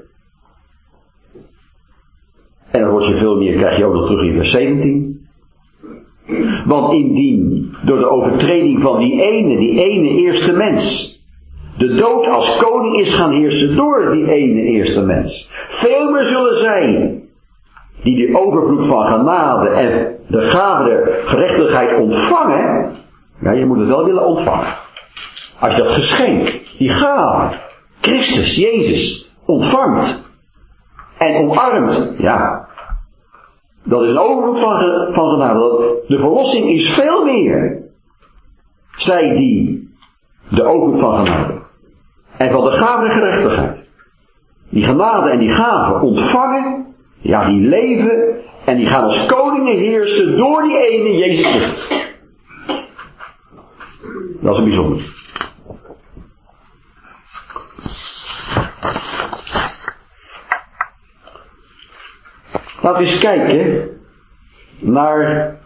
En dan wordt je veel meer, krijg je ook nog terug in vers zeventien. Want indien door de overtreding van die ene, die ene eerste mens, de dood als koning is gaan heersen door die ene eerste mens, veel meer zullen zij die de overvloed van genade en de gave der gerechtigheid ontvangen. Ja, je moet het wel willen ontvangen. Als je dat geschenk, die gave, Christus, Jezus, ontvangt en omarmt, ja, dat is een overvloed van, van genade. De verlossing is veel meer. Zij die de overvloed van genade en van de gave der gerechtigheid, die genade en die gave ontvangen, ja, die leven en die gaan als koningen heersen door die ene Jezus Christus. Dat is een bijzonder. Laten we eens kijken naar,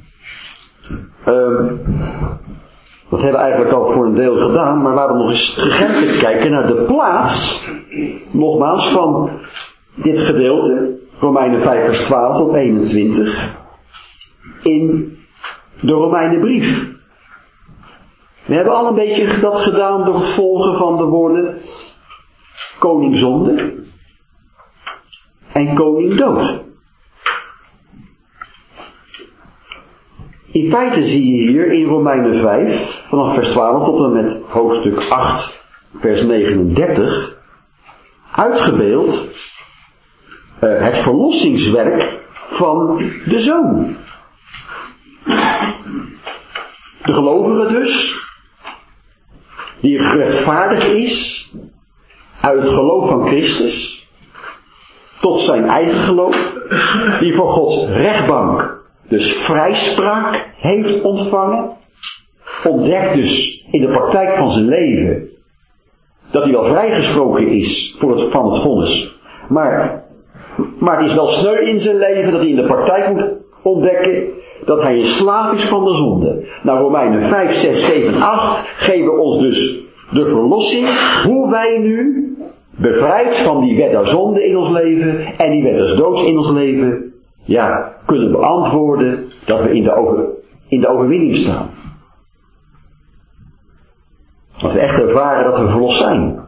um, dat hebben we eigenlijk al voor een deel gedaan, maar laten we nog eens gegeven kijken naar de plaats, nogmaals, van dit gedeelte, Romeinen vijf vers twaalf tot eenentwintig, in de Romeinenbrief. We hebben al een beetje dat gedaan door het volgen van de woorden koning zonde en koning dood. In feite zie je hier in Romeinen vijf, vanaf vers twaalf tot en met hoofdstuk acht, vers negenendertig, uitgebeeld uh, het verlossingswerk van de Zoon. De gelovige dus, die gerechtvaardigd is uit het geloof van Christus tot zijn eigen geloof, die voor Gods rechtbank dus vrijspraak heeft ontvangen, ontdekt dus in de praktijk van zijn leven dat hij wel vrijgesproken is voor het, van het vonnis, maar, maar het is wel sneu in zijn leven dat hij in de praktijk moet ontdekken dat hij een slaaf is van de zonde. Nou, Romeinen vijf, zes, zeven, acht geven ons dus de verlossing, hoe wij nu bevrijd van die wet der zonde in ons leven en die wet des doods in ons leven, ja, kunnen beantwoorden dat we in de, over, in de overwinning staan. Dat we echt ervaren dat we verlost zijn.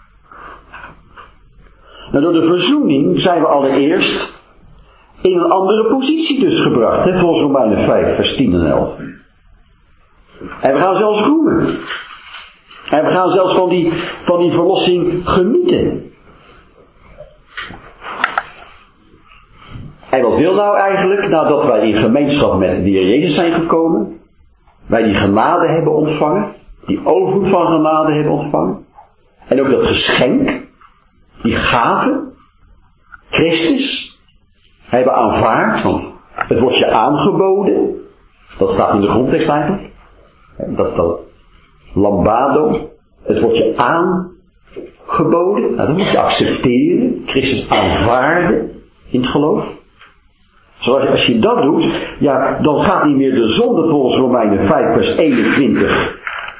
Nou, door de verzoening zijn we allereerst in een andere positie dus gebracht, hè, volgens Romeinen vijf, vers tien en elf. En we gaan zelfs roemen. En we gaan zelfs van die, van die verlossing genieten. En wat wil nou eigenlijk, nadat wij in gemeenschap met de Heer Jezus zijn gekomen, wij die genade hebben ontvangen, die overvloed van genade hebben ontvangen, en ook dat geschenk, die gave, Christus, hebben aanvaard, want het wordt je aangeboden, dat staat in de grondtekst eigenlijk, dat, dat lambado, het wordt je aangeboden, nou, dat moet je accepteren, Christus aanvaarden in het geloof. Zoals als je dat doet, ja, dan gaat niet meer de zonde volgens Romeinen vijf vers eenentwintig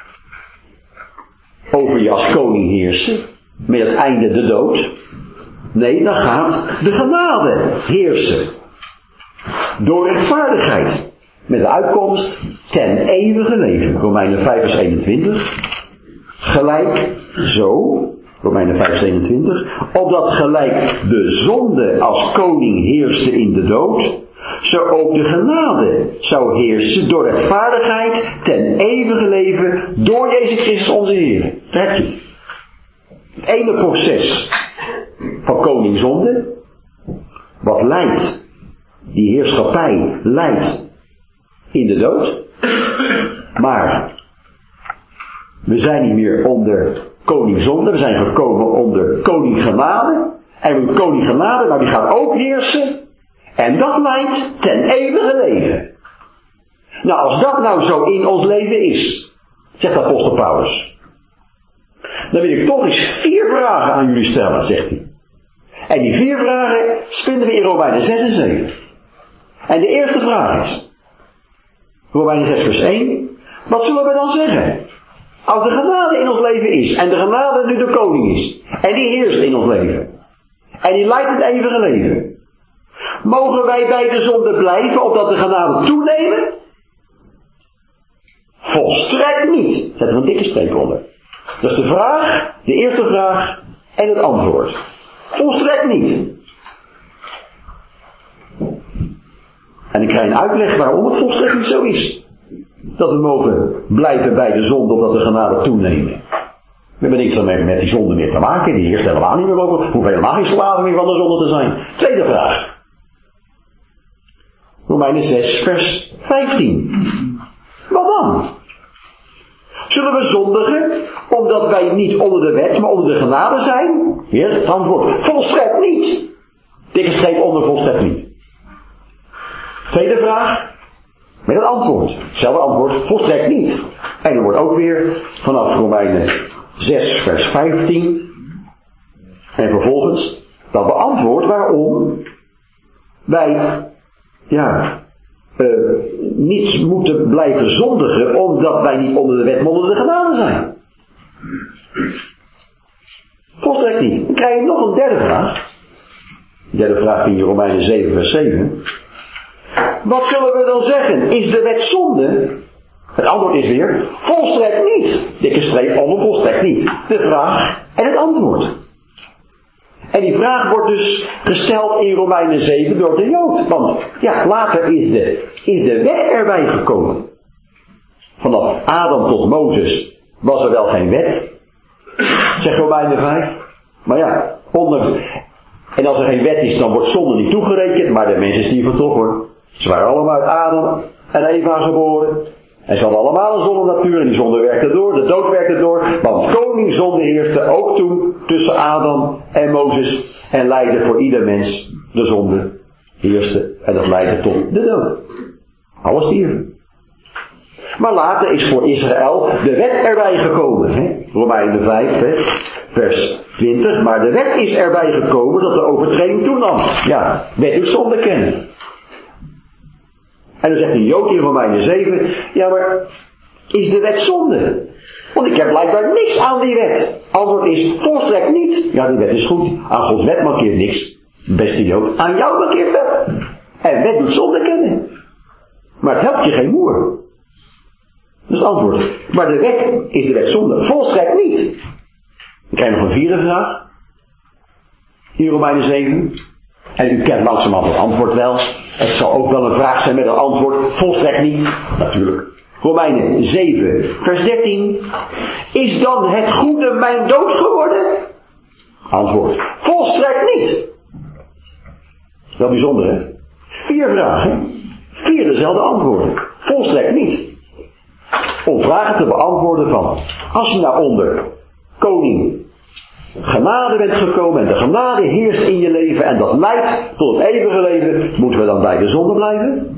over je als koning heersen, met het einde de dood. Nee, dan gaat de genade heersen. Door rechtvaardigheid. Met de uitkomst ten eeuwige leven. Romeinen vijf vers eenentwintig. Gelijk zo. Romeinen vijf vers eenentwintig. Opdat gelijk de zonde als koning heerste in de dood, zo ook de genade zou heersen door rechtvaardigheid ten eeuwige leven door Jezus Christus onze Heer. Daar heb je het. Het ene proces van koning zonde, wat leidt, die heerschappij leidt in de dood, maar we zijn niet meer onder koning zonde, we zijn gekomen onder koning genade, en de koning genade, nou die gaat ook heersen, en dat leidt ten eeuwige leven. Nou, als dat nou zo in ons leven is, zegt apostel Paulus, dan wil ik toch eens vier vragen aan jullie stellen, zegt hij. En die vier vragen vinden we in Romeinen zes en zeven. En de eerste vraag is, Romeinen zes vers één, wat zullen we dan zeggen? Als de genade in ons leven is, en de genade nu de koning is, en die heerst in ons leven, en die leidt het eeuwige leven, mogen wij bij de zonde blijven, opdat de genade toenemen? Volstrekt niet. Zet er een dikke streep onder. Dat is de vraag, de eerste vraag en het antwoord. Volstrekt niet. En ik krijg een uitleg waarom het volstrekt niet zo is. Dat we mogen blijven bij de zonde omdat de genade toenemen. We hebben niks ermee met die zonde meer te maken. Die heerst helemaal niet meer over. We hoeven helemaal geen slaven meer van de zonde te zijn. Tweede vraag. Romeinen zes vers vijftien. Wat dan? Zullen we zondigen omdat wij niet onder de wet, maar onder de genade zijn? Hier het antwoord. Volstrekt niet. Dikke streep onder volstrekt niet. Tweede vraag. Met het antwoord. Hetzelfde antwoord. Volstrekt niet. En er wordt ook weer vanaf Romeinen zes vers vijftien. En vervolgens dan beantwoord waarom wij ja, uh, niet moeten blijven zondigen omdat wij niet onder de wet, maar onder de genade zijn. Volstrekt niet. Dan krijg je nog een derde vraag. De derde vraag in Romeinen zeven vers zeven. Wat zullen we dan zeggen? Is de wet zonde? Het antwoord is weer, volstrekt niet. Dikke streep onder, volstrekt niet. De vraag en het antwoord. En die vraag wordt dus gesteld in Romeinen zeven door de Jood. Want ja, later is de, is de wet erbij gekomen. Vanaf Adam tot Mozes was er wel geen wet. Zegt Romeinen vijf. Maar ja, onder, En als er geen wet is, dan wordt zonde niet toegerekend, maar de mensen stierven toch hoor. Ze waren allemaal uit Adam en Eva geboren. En ze hadden allemaal een zondennatuur en die zonde werkte door, de dood werkte door. Want koning zonde heerste ook toen tussen Adam en Mozes en leidde voor ieder mens de zonde heerste. En dat leidde tot de dood. Alles stierven. Maar later is voor Israël de wet erbij gekomen. Hè? Romeinen vijf, hè? Vers twintig. Maar de wet is erbij gekomen dat de overtreding toenam. Ja, wet doet zonde kennen. En dan zegt een Jood in Romeinen zeven. Ja, maar is de wet zonde? Want ik heb blijkbaar niks aan die wet. Antwoord is volstrekt niet. Ja, die wet is goed. Aan Gods wet mankeert niks. Beste Jood, aan jou mankeert wel. En wet doet zonde kennen. Maar het helpt je geen moer. Dat is het antwoord. Maar de wet, is de wet zonde? Volstrekt niet. Ik krijg nog een vierde vraag. In Romeinen zeven. En u kent langzamerhand het antwoord wel. Het zal ook wel een vraag zijn met een antwoord. Volstrekt niet. Natuurlijk. Romeinen zeven, vers dertien. Is dan het goede mijn dood geworden? Antwoord. Volstrekt niet. Wel bijzonder, hè? Vier vragen. Vier dezelfde antwoorden. Volstrekt niet. Om vragen te beantwoorden van, als je nou onder koning genade bent gekomen en de genade heerst in je leven en dat leidt tot het eeuwige leven, moeten we dan bij de zonde blijven?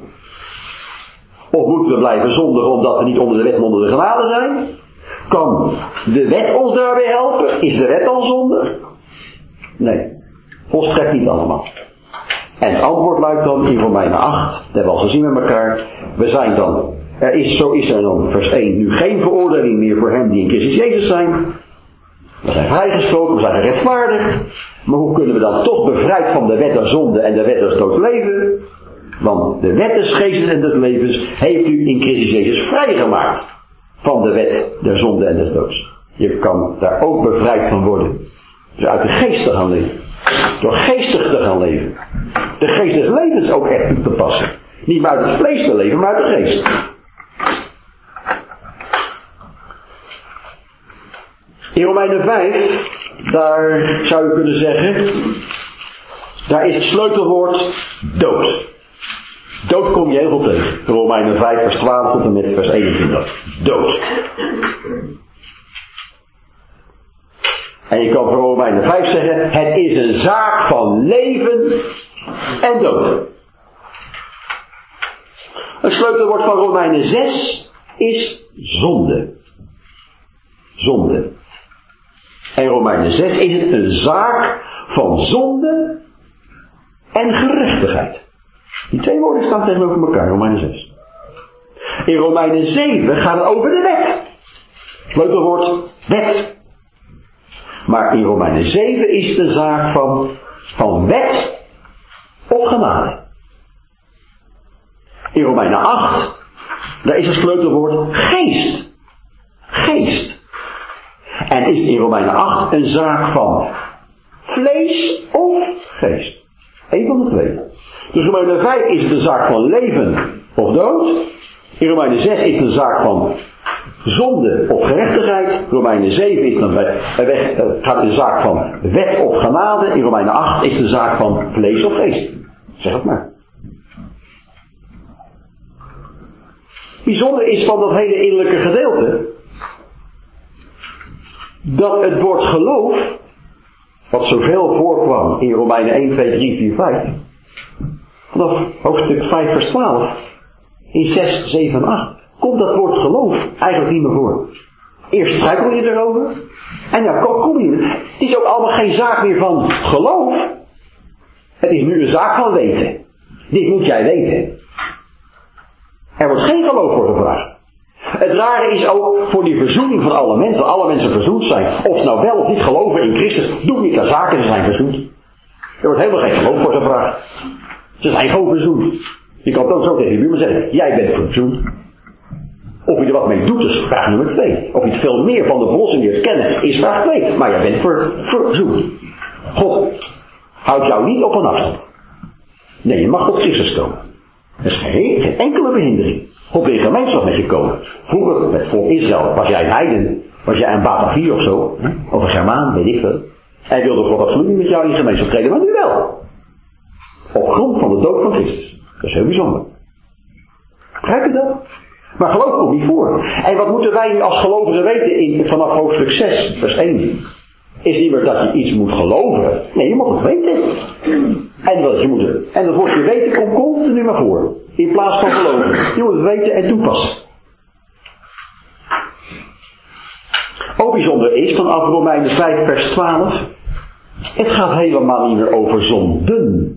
Of moeten we blijven zondigen omdat we niet onder de wet, maar onder de genade zijn? Kan de wet ons daarbij helpen? Is de wet dan zonde? Nee, volstrekt niet allemaal. En het antwoord luidt dan in Romeinen acht, dat hebben we al gezien met elkaar, we zijn dan, er is, zo is er dan, vers één, nu geen veroordeling meer voor hen die in Christus Jezus zijn. We zijn vrijgesproken, we zijn gerechtvaardigd. Maar hoe kunnen we dan toch bevrijd van de wet der zonde en de wet des doods leven? Want de wet des geestes en des levens heeft u in Christus Jezus vrijgemaakt van de wet der zonde en des doods. Je kan daar ook bevrijd van worden. Dus uit de geest te gaan leven. Door geestig te gaan leven. De geest des levens ook echt toe te passen. Niet maar uit het vlees te leven, maar uit de geest. In Romeinen vijf, daar zou je kunnen zeggen, daar is het sleutelwoord dood. Dood kom je heel veel tegen. Romeinen vijf, vers twaalf tot en met vers eenentwintig. Dood. En je kan voor Romeinen vijf zeggen, het is een zaak van leven en dood. Het sleutelwoord van Romeinen zes is zonde. Zonde. En Romeinen zes is het een zaak van zonde en gerechtigheid. Die twee woorden staan tegenover elkaar, Romeinen zes. In Romeinen zeven gaat het over de wet. Sleutelwoord wet. Maar in Romeinen zeven is het een zaak van, van wet of genade. In Romeinen acht, daar is het sleutelwoord geest. Geest. En is in Romeinen acht een zaak van vlees of geest. Eén van de twee. Dus Romeinen vijf is het een zaak van leven of dood. In Romeinen zes is het een zaak van zonde of gerechtigheid. Romeinen zeven is dan weg, gaat een zaak van wet of genade. In Romeinen acht is het een zaak van vlees of geest. Zeg het maar. Bijzonder is van dat hele innerlijke gedeelte dat het woord geloof, wat zoveel voorkwam in Romeinen één, twee, drie, vier, vijf, vanaf hoofdstuk vijf vers twaalf, in zes, zeven en acht, komt dat woord geloof eigenlijk niet meer voor. Eerst struikel je erover, en dan kom je. Het is ook allemaal geen zaak meer van geloof. Het is nu een zaak van weten. Dit moet jij weten. Er wordt geen geloof voor gevraagd. Het rare is ook voor die verzoening van alle mensen, alle mensen verzoend zijn, of ze nou wel of niet geloven in Christus, doet niet aan zaken, ze zijn verzoend. Er wordt helemaal geen geloof voor gevraagd. Ze zijn gewoon verzoend. Je kan het ook zo tegen je buurman zeggen, jij bent verzoend. Of je er wat mee doet, is vraag nummer twee. Of je het veel meer van de verlossing leert kennen, is vraag twee. Maar jij bent ver, verzoend. God houdt jou niet op een afstand. Nee, je mag tot Christus komen. Er is geen, geen enkele behindering. God wil in gemeenschap met je komen. Vroeger, met het volk Israël, was jij een heiden. Was jij een Batavier of zo. Hè? Of een Germaan, weet ik veel. Hij wilde God absoluut niet met jou in gemeenschap treden, maar nu wel. Op grond van de dood van Christus. Dat is heel bijzonder. Begrijp je dat? Maar geloof komt niet voor. En wat moeten wij nu als gelovigen weten in, vanaf hoofdstuk zes, vers één? Is niet meer dat je iets moet geloven. Nee, je moet het weten. En dat, je moet, en dat woordje weten komt continu maar voor. In plaats van geloven. Je moet het weten en toepassen. Ook bijzonder is vanaf Romeinen vijf vers twaalf. Het gaat helemaal niet meer over zonden.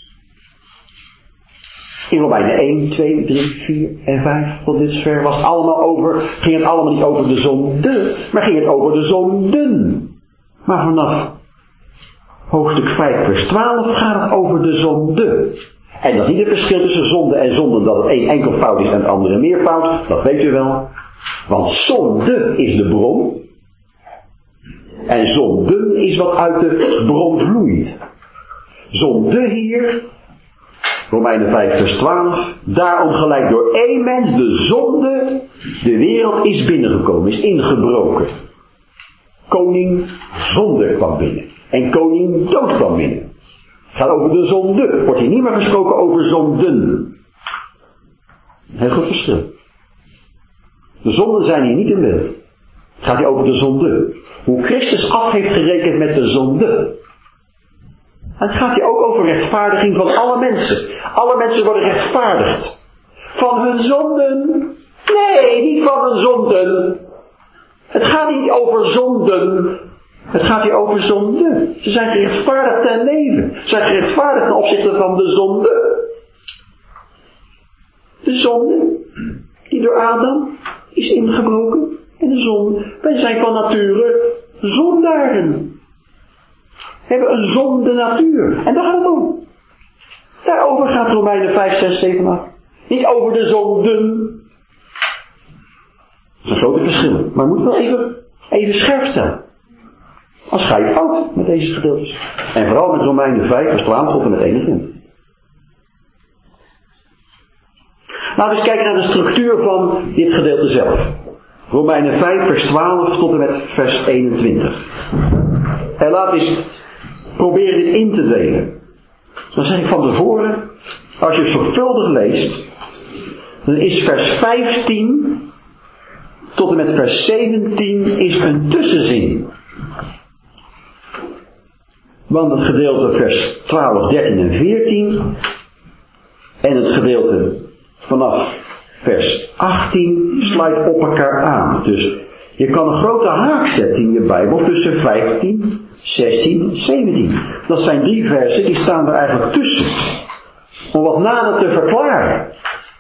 In Romeinen één, twee, drie, vier en vijf tot dit ver was het allemaal over, ging het allemaal niet over de zonde, maar ging het over de zonden. Maar vanaf hoofdstuk vijf vers twaalf gaat het over de zonde. En dat is niet het verschil tussen zonde en zonde, dat het een enkel fout is en het andere meervoud, dat weet u wel. Want zonde is de bron. En zonden is wat uit de bron vloeit. Zonde hier, Romeinen vijf vers twaalf, daarom gelijk door één mens de zonde de wereld is binnengekomen, is ingebroken. Koning zonde kwam binnen. En koning dood kwam binnen. Het gaat over de zonde. Wordt hier niet meer gesproken over zonden. Heel goed verschil. De zonden zijn hier niet in beeld. Het gaat hier over de zonde. Hoe Christus af heeft gerekend met de zonde. En het gaat hier ook over rechtvaardiging van alle mensen. Alle mensen worden rechtvaardigd. Van hun zonden. Nee, niet van hun zonden. Het gaat niet over zonden. Het gaat hier over zonde. Ze zijn gerechtvaardigd ten leven. Ze zijn gerechtvaardigd ten opzichte van de zonde. De zonde die door Adam is ingebroken. En de zonde. Wij zijn van nature zondaren. We hebben een zonde natuur. En daar gaat het om. Daarover gaat Romeinen vijf, zes, zeven, acht. Niet over de zonden. Dat zijn grote verschillen. Maar je moet wel even, even scherp stellen. Als ga je fout met deze gedeeltes. En vooral met Romeinen vijf, vers twaalf tot en met eenentwintig. Laten we eens kijken naar de structuur van dit gedeelte zelf. Romeinen vijf, vers twaalf tot en met vers eenentwintig. En laten we eens proberen dit in te delen. Dan zeg ik van tevoren, als je zorgvuldig leest, dan is vers vijftien tot en met vers zeventien is een tussenzin. Want het gedeelte vers twaalf, dertien en veertien en het gedeelte vanaf vers achttien sluit op elkaar aan. Dus je kan een grote haak zetten in je Bijbel tussen vijftien, zestien, zeventien. Dat zijn drie versen die staan er eigenlijk tussen. Om wat nader te verklaren.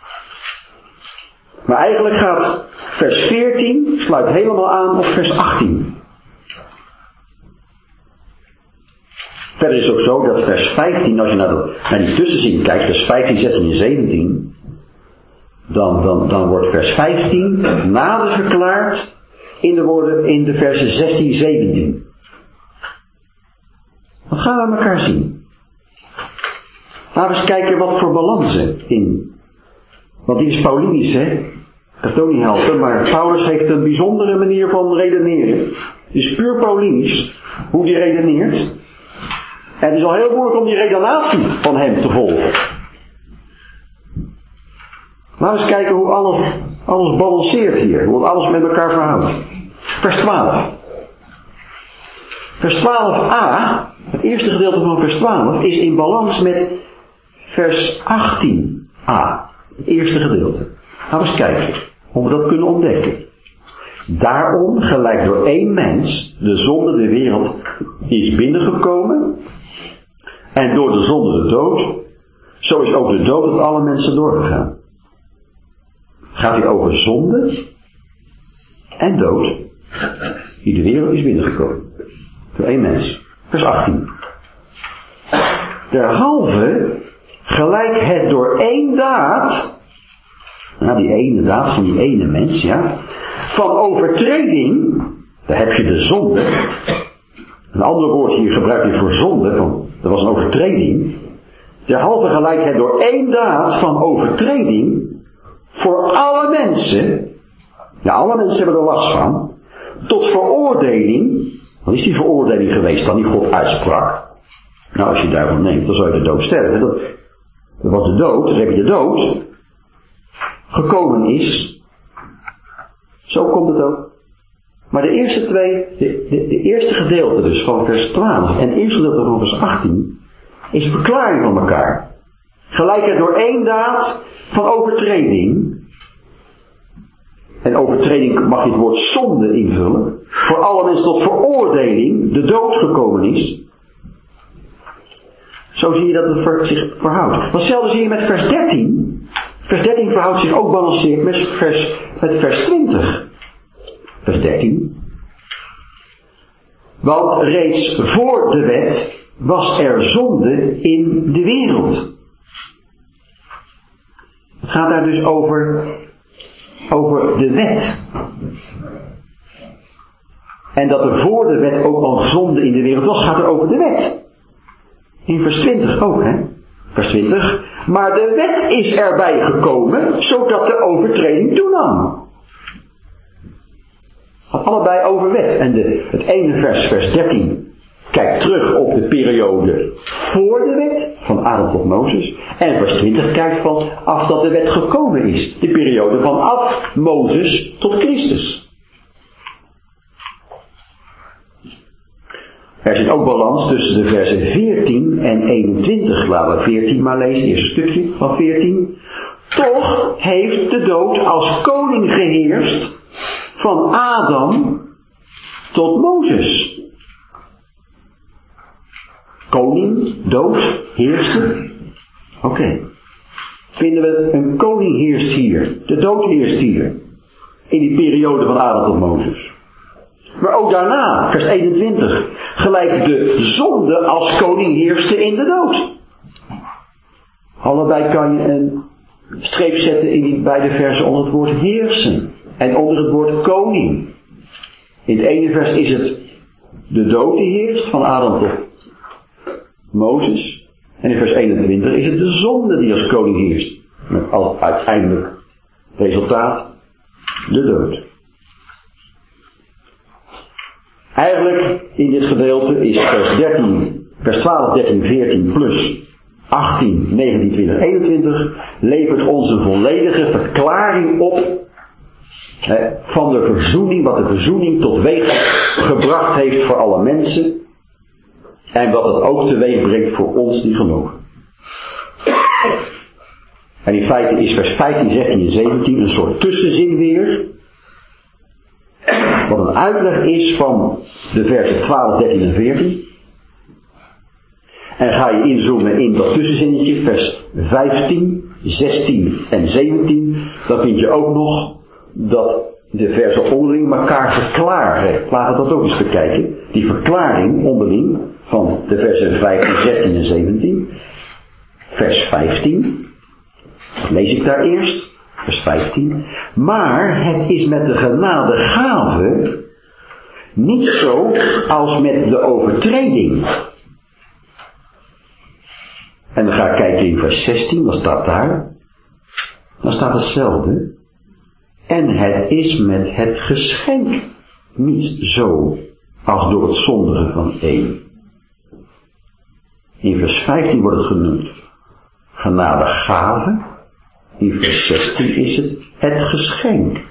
Maar eigenlijk gaat vers veertien sluit helemaal aan op vers achttien. Verder is het ook zo dat vers vijftien, als je naar, de, naar die tussenzin kijkt, vers vijftien, zestien en zeventien, dan, dan, dan wordt vers vijftien nader verklaard in de woorden in de versen zestien, zeventien. Dat gaan we elkaar zien. Laten we eens kijken wat voor balansen in. Want die is Paulinisch, hè. Dat kan ook niet helpen, maar Paulus heeft een bijzondere manier van redeneren. Het is puur Paulinisch hoe die redeneert. En het is al heel moeilijk om die redenatie van hem te volgen. Laten we eens kijken hoe alles, alles balanceert hier. Hoe alles met elkaar verhoudt. Vers twaalf. Vers twaalf a, het eerste gedeelte van vers twaalf, is in balans met vers achttien a. Het eerste gedeelte. Gaan we eens kijken hoe we dat kunnen ontdekken. Daarom, gelijk door één mens, de zonde de wereld is binnengekomen. En door de zonde de dood. Zo is ook de dood tot alle mensen doorgegaan. Het gaat hier over zonde en dood. Die de wereld is binnengekomen. Door één mens. Vers achttien. Derhalve, gelijk het door één daad. Nou, die ene daad van die ene mens, ja. Van overtreding. Daar heb je de zonde. Een ander woord hier gebruik je voor zonde. Want dat was een overtreding. Derhalve gelijk het door één daad van overtreding. Voor alle mensen. Ja, alle mensen hebben er last van. Tot veroordeling. Wat is die veroordeling geweest dan die God uitsprak? Nou, als je daarvan neemt, dan zou je de dood sterven. Dat, wat de dood, dan heb je de dood, gekomen is. Zo komt het ook. Maar de eerste twee, de, de, de eerste gedeelte dus van vers twaalf en het eerste gedeelte van vers achttien, is een verklaring van elkaar. Gelijkheid door één daad van overtreding. En overtreding mag je het woord zonde invullen. Voor alle mensen tot veroordeling de dood gekomen is. Zo zie je dat het ver, zich verhoudt. Hetzelfde zie je met vers dertien. Vers dertien verhoudt zich ook balanceerd met vers, met vers twintig. Vers dertien. Want reeds voor de wet was er zonde in de wereld. Het gaat daar dus over, over de wet. En dat er voor de wet ook al zonde in de wereld was, gaat er over de wet. In vers twintig ook, hè. Vers twintig. Maar de wet is erbij gekomen, zodat de overtreding toenam. Het gaat allebei over wet. En de, het ene vers, vers dertien, kijkt terug op de periode voor de wet, van Adam tot Mozes. En vers twintig kijkt van af dat de wet gekomen is. De periode vanaf Mozes tot Christus. Er zit ook balans tussen de versen veertien en eenentwintig. Laten we veertien maar lezen, eerste stukje van veertien. Toch heeft de dood als koning geheerst van Adam tot Mozes. Koning, dood, heerste. Oké. Okay. Vinden we een koning heerst hier. De dood heerst hier. In die periode van Adam tot Mozes. Maar ook daarna, vers eenentwintig. Gelijk de zonde als koning heerste in de dood. Allebei kan je een streep zetten in die beide versen onder het woord heersen. En onder het woord koning. In het ene vers is het de dood die heerst, van Adam tot Mozes. En in vers eenentwintig is het de zonde die als koning heerst. Met al uiteindelijk resultaat de dood. Eigenlijk in dit gedeelte is vers dertien, vers twaalf, dertien, veertien plus achttien, negentien, twintig, eenentwintig levert ons een volledige verklaring op hè, van de verzoening, wat de verzoening tot weeg gebracht heeft voor alle mensen en wat het ook teweeg brengt voor ons die geloven. En in feite is vers vijftien, zestien en zeventien een soort tussenzin weer. Wat een uitleg is van de versen twaalf, dertien en veertien. En ga je inzoomen in dat tussenzinnetje, vers vijftien, zestien en zeventien. Dan vind je ook nog dat de versen onderling elkaar verklaren. Laten we dat ook eens bekijken. Die verklaring onderling van de versen vijftien, zestien en zeventien. Vers vijftien. Dat lees ik daar eerst. Vers vijftien. Maar het is met de genadegave niet zo als met de overtreding. En dan ga ik kijken in vers zestien. Wat staat daar? Dan staat hetzelfde. En het is met het geschenk niet zo als door het zondigen van één. In vers vijftien wordt het genoemd genadegave. In vers zestien is het het geschenk.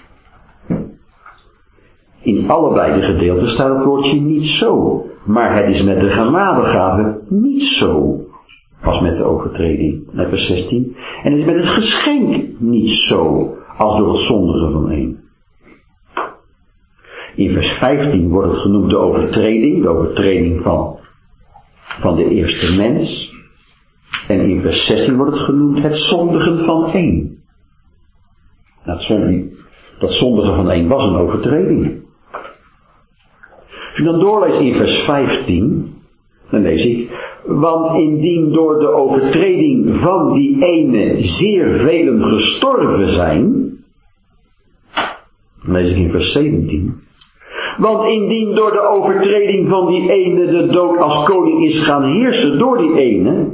In allebei de gedeelten staat het woordje niet zo. Maar het is met de genadegave niet zo als met de overtreding. Naar vers zestien. En het is met het geschenk niet zo als door het zondigen van één. In vers vijftien wordt het genoemd de overtreding. De overtreding van, van de eerste mens. En in vers zestien wordt het genoemd het zondigen van één. Dat, zondigen, dat zondigen van één was een overtreding. Als je dan doorleest in vers vijftien, dan lees ik, want indien door de overtreding van die ene zeer velen gestorven zijn, dan lees ik in vers zeventien, want indien door de overtreding van die ene de dood als koning is gaan heersen door die ene.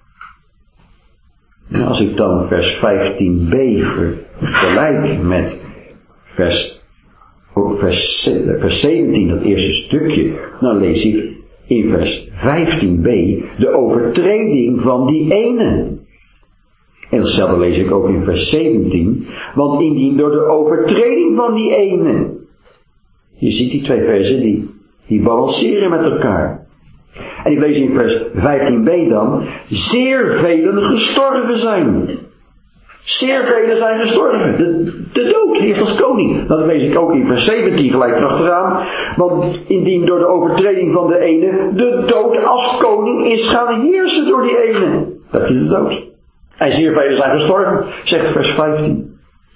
En als ik dan vers vijftien b vergelijk met vers vers, vers zeventien, dat eerste stukje, dan lees ik in vers vijftien b de overtreding van die ene. En datzelfde lees ik ook in vers zeventien, want indien door de overtreding van die ene. Je ziet die twee versen, die, die balanceren met elkaar. En ik lees in vers vijftien b dan, zeer velen gestorven zijn. Zeer velen zijn gestorven. De, de dood heeft als koning. Dat lees ik ook in vers zeventien gelijk erachteraan. Want indien door de overtreding van de ene de dood als koning is gaan heersen door die ene. Dat heb je de dood. En zeer velen zijn gestorven, zegt vers vijftien.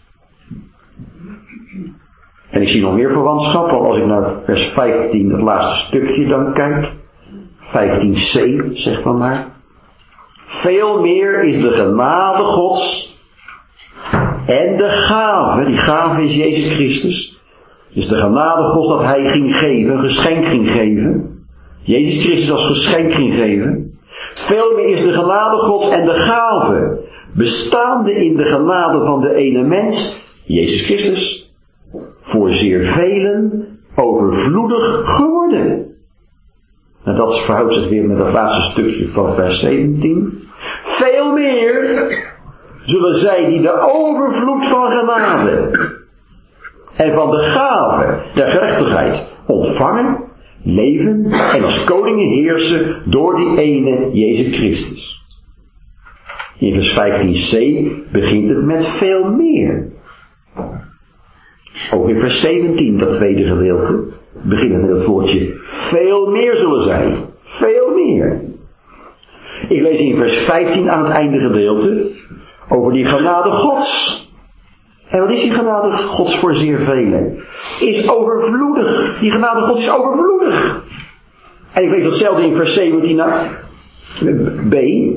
En ik zie nog meer verwantschap, want als ik naar vers vijftien, het laatste stukje dan kijk. vijftien c, zegt dan maar. Veel meer is de genade Gods en de gave, die gave is Jezus Christus. Dus de genade Gods dat Hij ging geven, een geschenk ging geven. Jezus Christus als geschenk ging geven. Veel meer is de genade Gods en de gave, bestaande in de genade van de ene mens, Jezus Christus, voor zeer velen overvloedig geworden. En dat verhoudt zich weer met het laatste stukje van vers zeventien. Veel meer zullen zij die de overvloed van genade en van de gave der gerechtigheid ontvangen, leven en als koningen heersen door die ene Jezus Christus. In vers vijftien c begint het met veel meer. Ook in vers zeventien, dat tweede gedeelte, begint het met het woordje veel meer zullen zij. Veel meer. Ik lees in vers vijftien aan het einde gedeelte over die genade Gods. En wat is die genade Gods voor zeer velen? Is overvloedig. Die genade Gods is overvloedig. En ik lees datzelfde in vers zeventien b.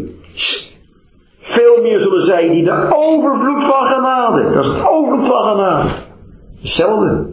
Veel meer zullen zij die de overvloed van genade. Dat is het overvloed van genade. Hetzelfde.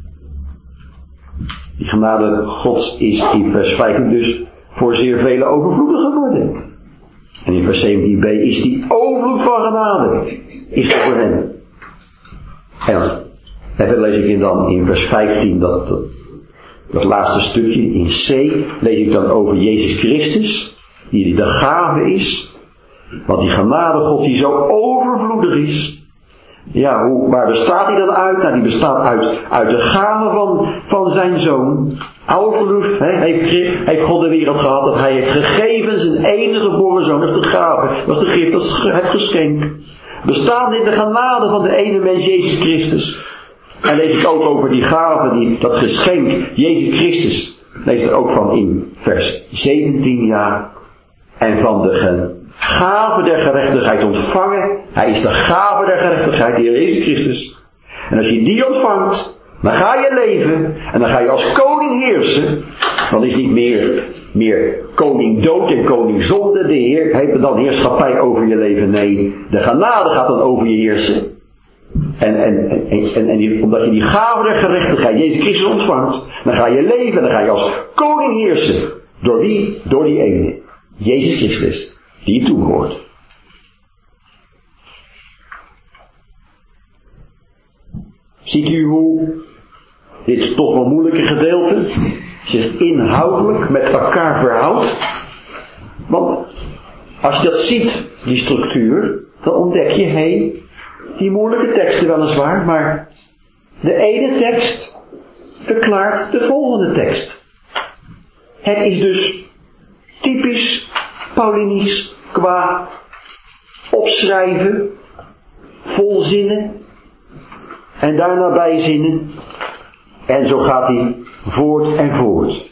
Die genade Gods is in vers vijftien dus voor zeer velen overvloedig geworden. En in vers zeventien b is die overvloed van genade. Is dat voor hen. En, en verder lees ik in dan in vers vijftien dat, dat, dat laatste stukje in C. Lees ik dan over Jezus Christus. Die de gave is. Want die genade God die zo overvloedig is. Ja, hoe, waar bestaat die dan uit? Nou, die bestaat uit, uit de gave van, van zijn zoon. Overvloedig, he, heeft, heeft God de wereld gehad dat hij heeft gegeven zijn enige geboren zoon. Dat is de gave, dat is de gift, dat is het geschenk. Bestaande in de genade van de ene mens Jezus Christus. En lees ik ook over die gave, die, dat geschenk Jezus Christus. Lees er ook van in vers zeventien jaar. En van de gave der gerechtigheid ontvangen. Hij is de gave der gerechtigheid, de Heer Jezus Christus. En als je die ontvangt, dan ga je leven. En dan ga je als koning heersen. Dan is niet meer, meer koning dood en koning zonde. De Heer heeft dan heerschappij over je leven. Nee, de genade gaat dan over je heersen. En, en, en, en, en die, omdat je die gave der gerechtigheid, Jezus Christus ontvangt, dan ga je leven. Dan ga je als koning heersen. Door wie? Door die ene. Jezus Christus. Die je toebehoort. Ziet u hoe dit toch wel moeilijke gedeelte zich inhoudelijk met elkaar verhoudt? Want als je dat ziet, die structuur, dan ontdek je, hé, hey, die moeilijke teksten weliswaar, maar de ene tekst verklaart de volgende tekst. Het is dus typisch Paulinisch qua opschrijven, volzinnen en daarna bijzinnen. En zo gaat hij voort en voort.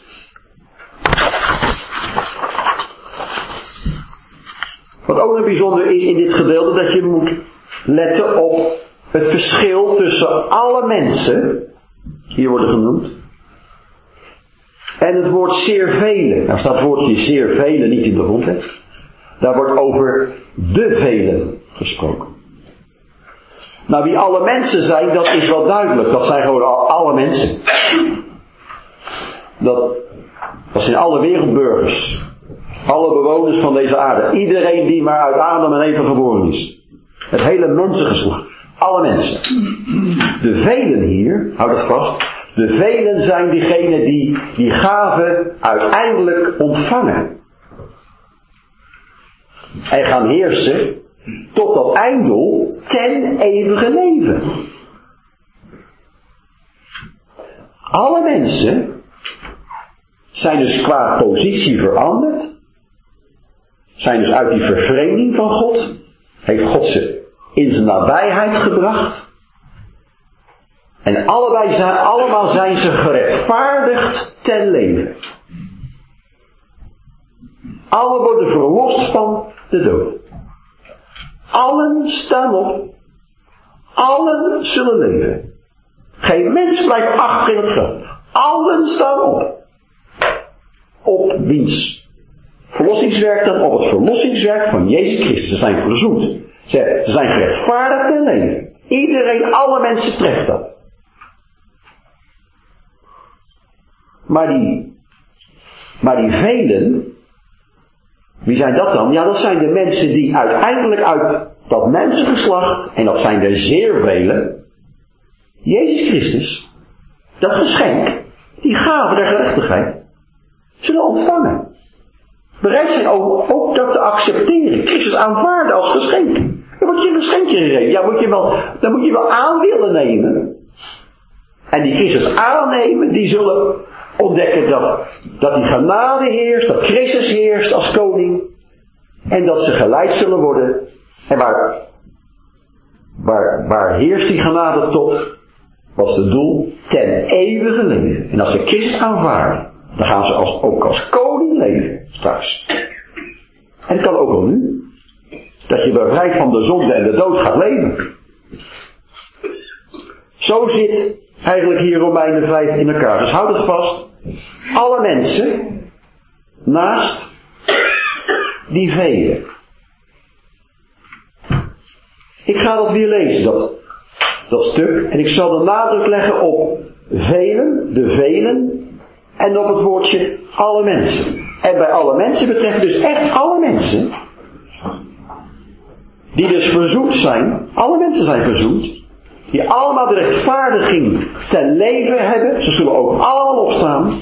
Wat ook nog bijzonder is in dit gedeelte, dat je moet letten op het verschil tussen alle mensen, hier worden genoemd, en het woord zeer velen. Nou staat het woordje zeer velen niet in de grondtekst. Daar wordt over de velen gesproken. Nou, wie alle mensen zijn, dat is wel duidelijk. Dat zijn gewoon alle mensen. Dat, dat zijn alle wereldburgers. Alle bewoners van deze aarde. Iedereen die maar uit Adam en Eva geboren is. Het hele mensengeslacht. Alle mensen. De velen hier, houd het vast, De velen zijn diegenen die die gave uiteindelijk ontvangen. En gaan heersen tot dat einddoel ten eeuwige leven. Alle mensen zijn dus qua positie veranderd. Zijn dus uit die vervreemding van God. Heeft God ze in zijn nabijheid gebracht. En allebei zijn, allemaal zijn ze gerechtvaardigd ten leven. Allen worden verlost van de dood. Allen staan op. Allen zullen leven. Geen mens blijft achter in het graf. Allen staan op. Op wiens verlossingswerk dan? Op het verlossingswerk van Jezus Christus. Ze zijn verzoend. Ze zijn gerechtvaardigd ten leven. Iedereen, alle mensen treft dat. Maar die, maar die velen, wie zijn dat dan? Ja, dat zijn de mensen die uiteindelijk uit dat mensengeslacht, en dat zijn er zeer velen, Jezus Christus, dat geschenk, die gave der gerechtigheid, zullen ontvangen. Bereid zijn ook, ook dat te accepteren. Christus aanvaarden als geschenk. Dan moet je een geschenkje gegeven. Ja, moet je wel, dan moet je wel aan willen nemen. En die Christus aannemen, die zullen ontdekken dat, dat die genade heerst, dat Christus heerst als koning. En dat ze geleid zullen worden. En waar, waar, waar heerst die genade tot? Was het doel? Ten eeuwige leven. En als ze Christus aanvaarden, dan gaan ze als, ook als koning leven straks. En het kan ook wel nu. Dat je bevrijd van de zonde en de dood gaat leven. Zo zit eigenlijk hier Romeinen vijf in elkaar. Dus houd het vast. Alle mensen naast die velen. Ik ga dat weer lezen, dat, dat stuk. En ik zal de nadruk leggen op velen, de velen. En op het woordje alle mensen. En bij alle mensen betreft dus echt alle mensen. Die dus verzoend zijn. Alle mensen zijn verzoend. Die allemaal de rechtvaardiging ten leven hebben. Ze zullen ook allemaal opstaan.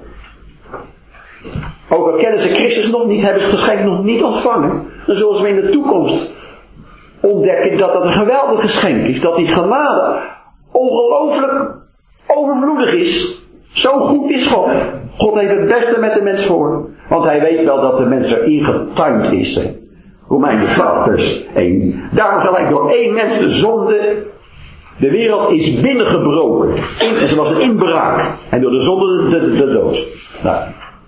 Ook al kennen ze Christus nog niet, hebben ze het geschenk nog niet ontvangen. Dan zullen ze in de toekomst ontdekken dat dat een geweldig geschenk is. Dat die genade ongelooflijk overvloedig is. Zo goed is God. God heeft het beste met de mens voor. Want hij weet wel dat de mens erin getuind is. Hè. Romeinen twaalf vers één. Daarom gelijk door één mens de zonde. De wereld is binnengebroken. In, en ze was een inbraak. En door de zonde de, de, de dood. Nou.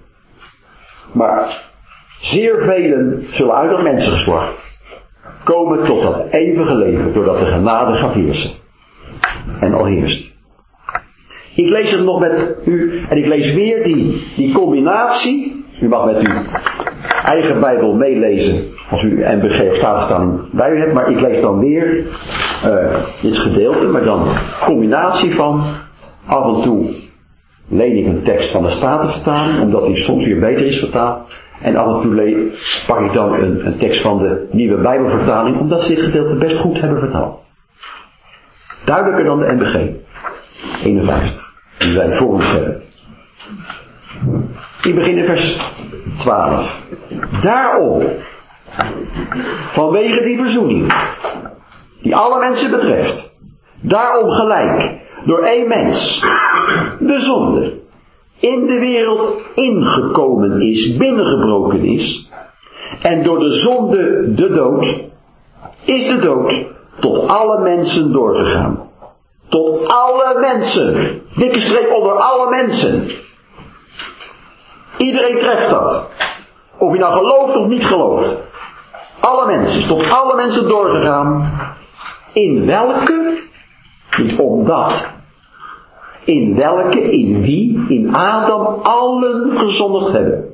Maar zeer velen zullen uit dat mensengeslacht komen tot dat eeuwige leven. Doordat de genade gaat heersen. En al heerst. Ik lees het nog met u. En ik lees weer die, die combinatie. U mag met uw eigen Bijbel meelezen. Als u N B G of Statenvertaling bij u hebt. Maar ik lees dan weer uh, dit gedeelte. Maar dan combinatie van. Af en toe leen ik een tekst van de Statenvertaling. Omdat die soms weer beter is vertaald. En af en toe le- pak ik dan een, een tekst van de Nieuwe Bijbelvertaling. Omdat ze dit gedeelte best goed hebben vertaald. Duidelijker dan de N B G. eenenvijftig. Die wij voor ons hebben. Ik begin in vers twaalf. Daarom, vanwege die verzoening, die alle mensen betreft, daarom gelijk, door één mens, de zonde, in de wereld ingekomen is, binnengebroken is, en door de zonde de dood, is de dood tot alle mensen doorgegaan. Tot alle mensen. Dikke streep onder alle mensen. Iedereen treft dat. Of je nou gelooft of niet gelooft. Alle mensen. Is tot alle mensen doorgegaan. In welke? Niet omdat. In welke? In wie? In Adam allen gezondigd hebben.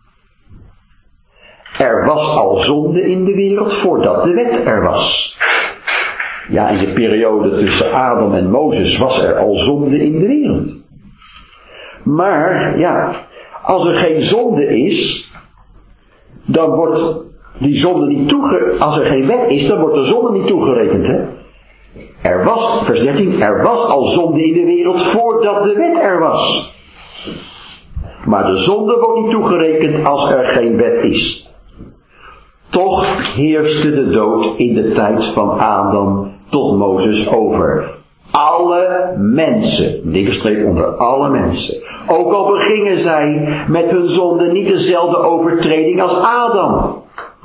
Er was al zonde in de wereld voordat de wet er was. Ja, in de periode tussen Adam en Mozes was er al zonde in de wereld. Maar, ja, als er geen zonde is, dan wordt die zonde niet toegerekend. Als er geen wet is, dan wordt de zonde niet toegerekend, hè. Er was, vers dertien, er was al zonde in de wereld voordat de wet er was. Maar de zonde wordt niet toegerekend als er geen wet is. Toch heerste de dood in de tijd van Adam tot Mozes over alle mensen. Dikke streep onder alle mensen. Ook al begingen zij met hun zonde niet dezelfde overtreding als Adam.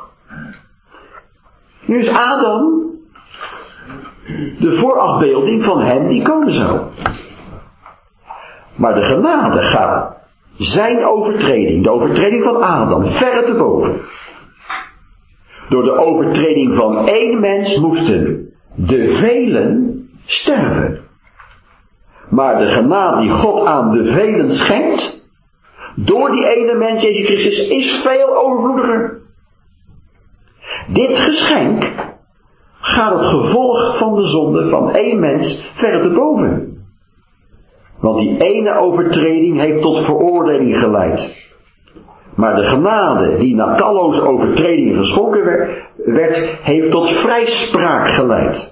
Nu is Adam de voorafbeelding van hem die komen zou. Maar de genade gaat zijn overtreding, de overtreding van Adam, verre te boven. Door de overtreding van één mens moesten de velen sterven. Maar de genade die God aan de velen schenkt, door die ene mens, Jezus Christus, is veel overvloediger. Dit geschenk gaat het gevolg van de zonde van één mens verre te boven. Want die ene overtreding heeft tot veroordeling geleid. Maar de genade die na talloze overtredingen geschonken werd, heeft tot vrijspraak geleid.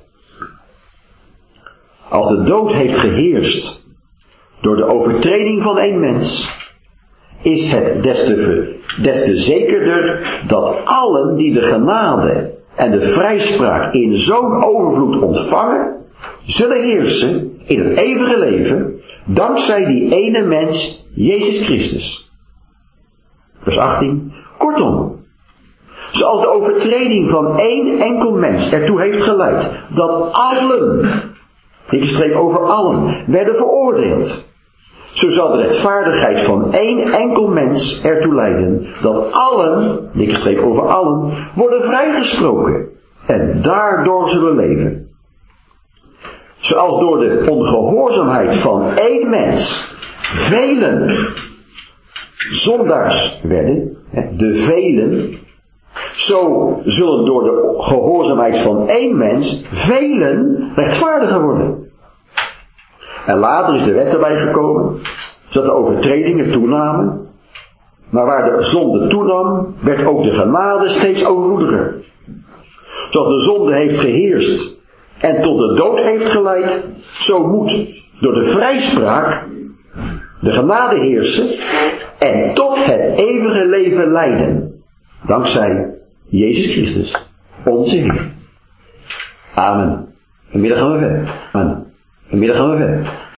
Als de dood heeft geheerst door de overtreding van één mens, is het des te, des te zekerder dat allen die de genade en de vrijspraak in zo'n overvloed ontvangen, zullen heersen in het eeuwige leven, dankzij die ene mens, Jezus Christus. Vers achttien. Kortom, zoals de overtreding van één enkel mens ertoe heeft geleid dat allen, ik streep over allen, werden veroordeeld, zo zal de rechtvaardigheid van één enkel mens ertoe leiden dat allen, ik streep over allen, worden vrijgesproken en daardoor zullen leven. Zoals door de ongehoorzaamheid van één mens velen zondaars werden, de velen, zo zullen door de gehoorzaamheid van één mens velen rechtvaardiger worden. En later is de wet erbij gekomen, zodat de overtredingen toenamen. Maar waar de zonde toenam, werd ook de genade steeds overvloediger. Zoals de zonde heeft geheerst en tot de dood heeft geleid, zo moet door de vrijspraak de genade heersen en tot het eeuwige leven leiden. Dankzij Jezus Christus, onze Heer. Amen. Vanmiddag gaan we verder. Amen. Vanmiddag gaan we verder.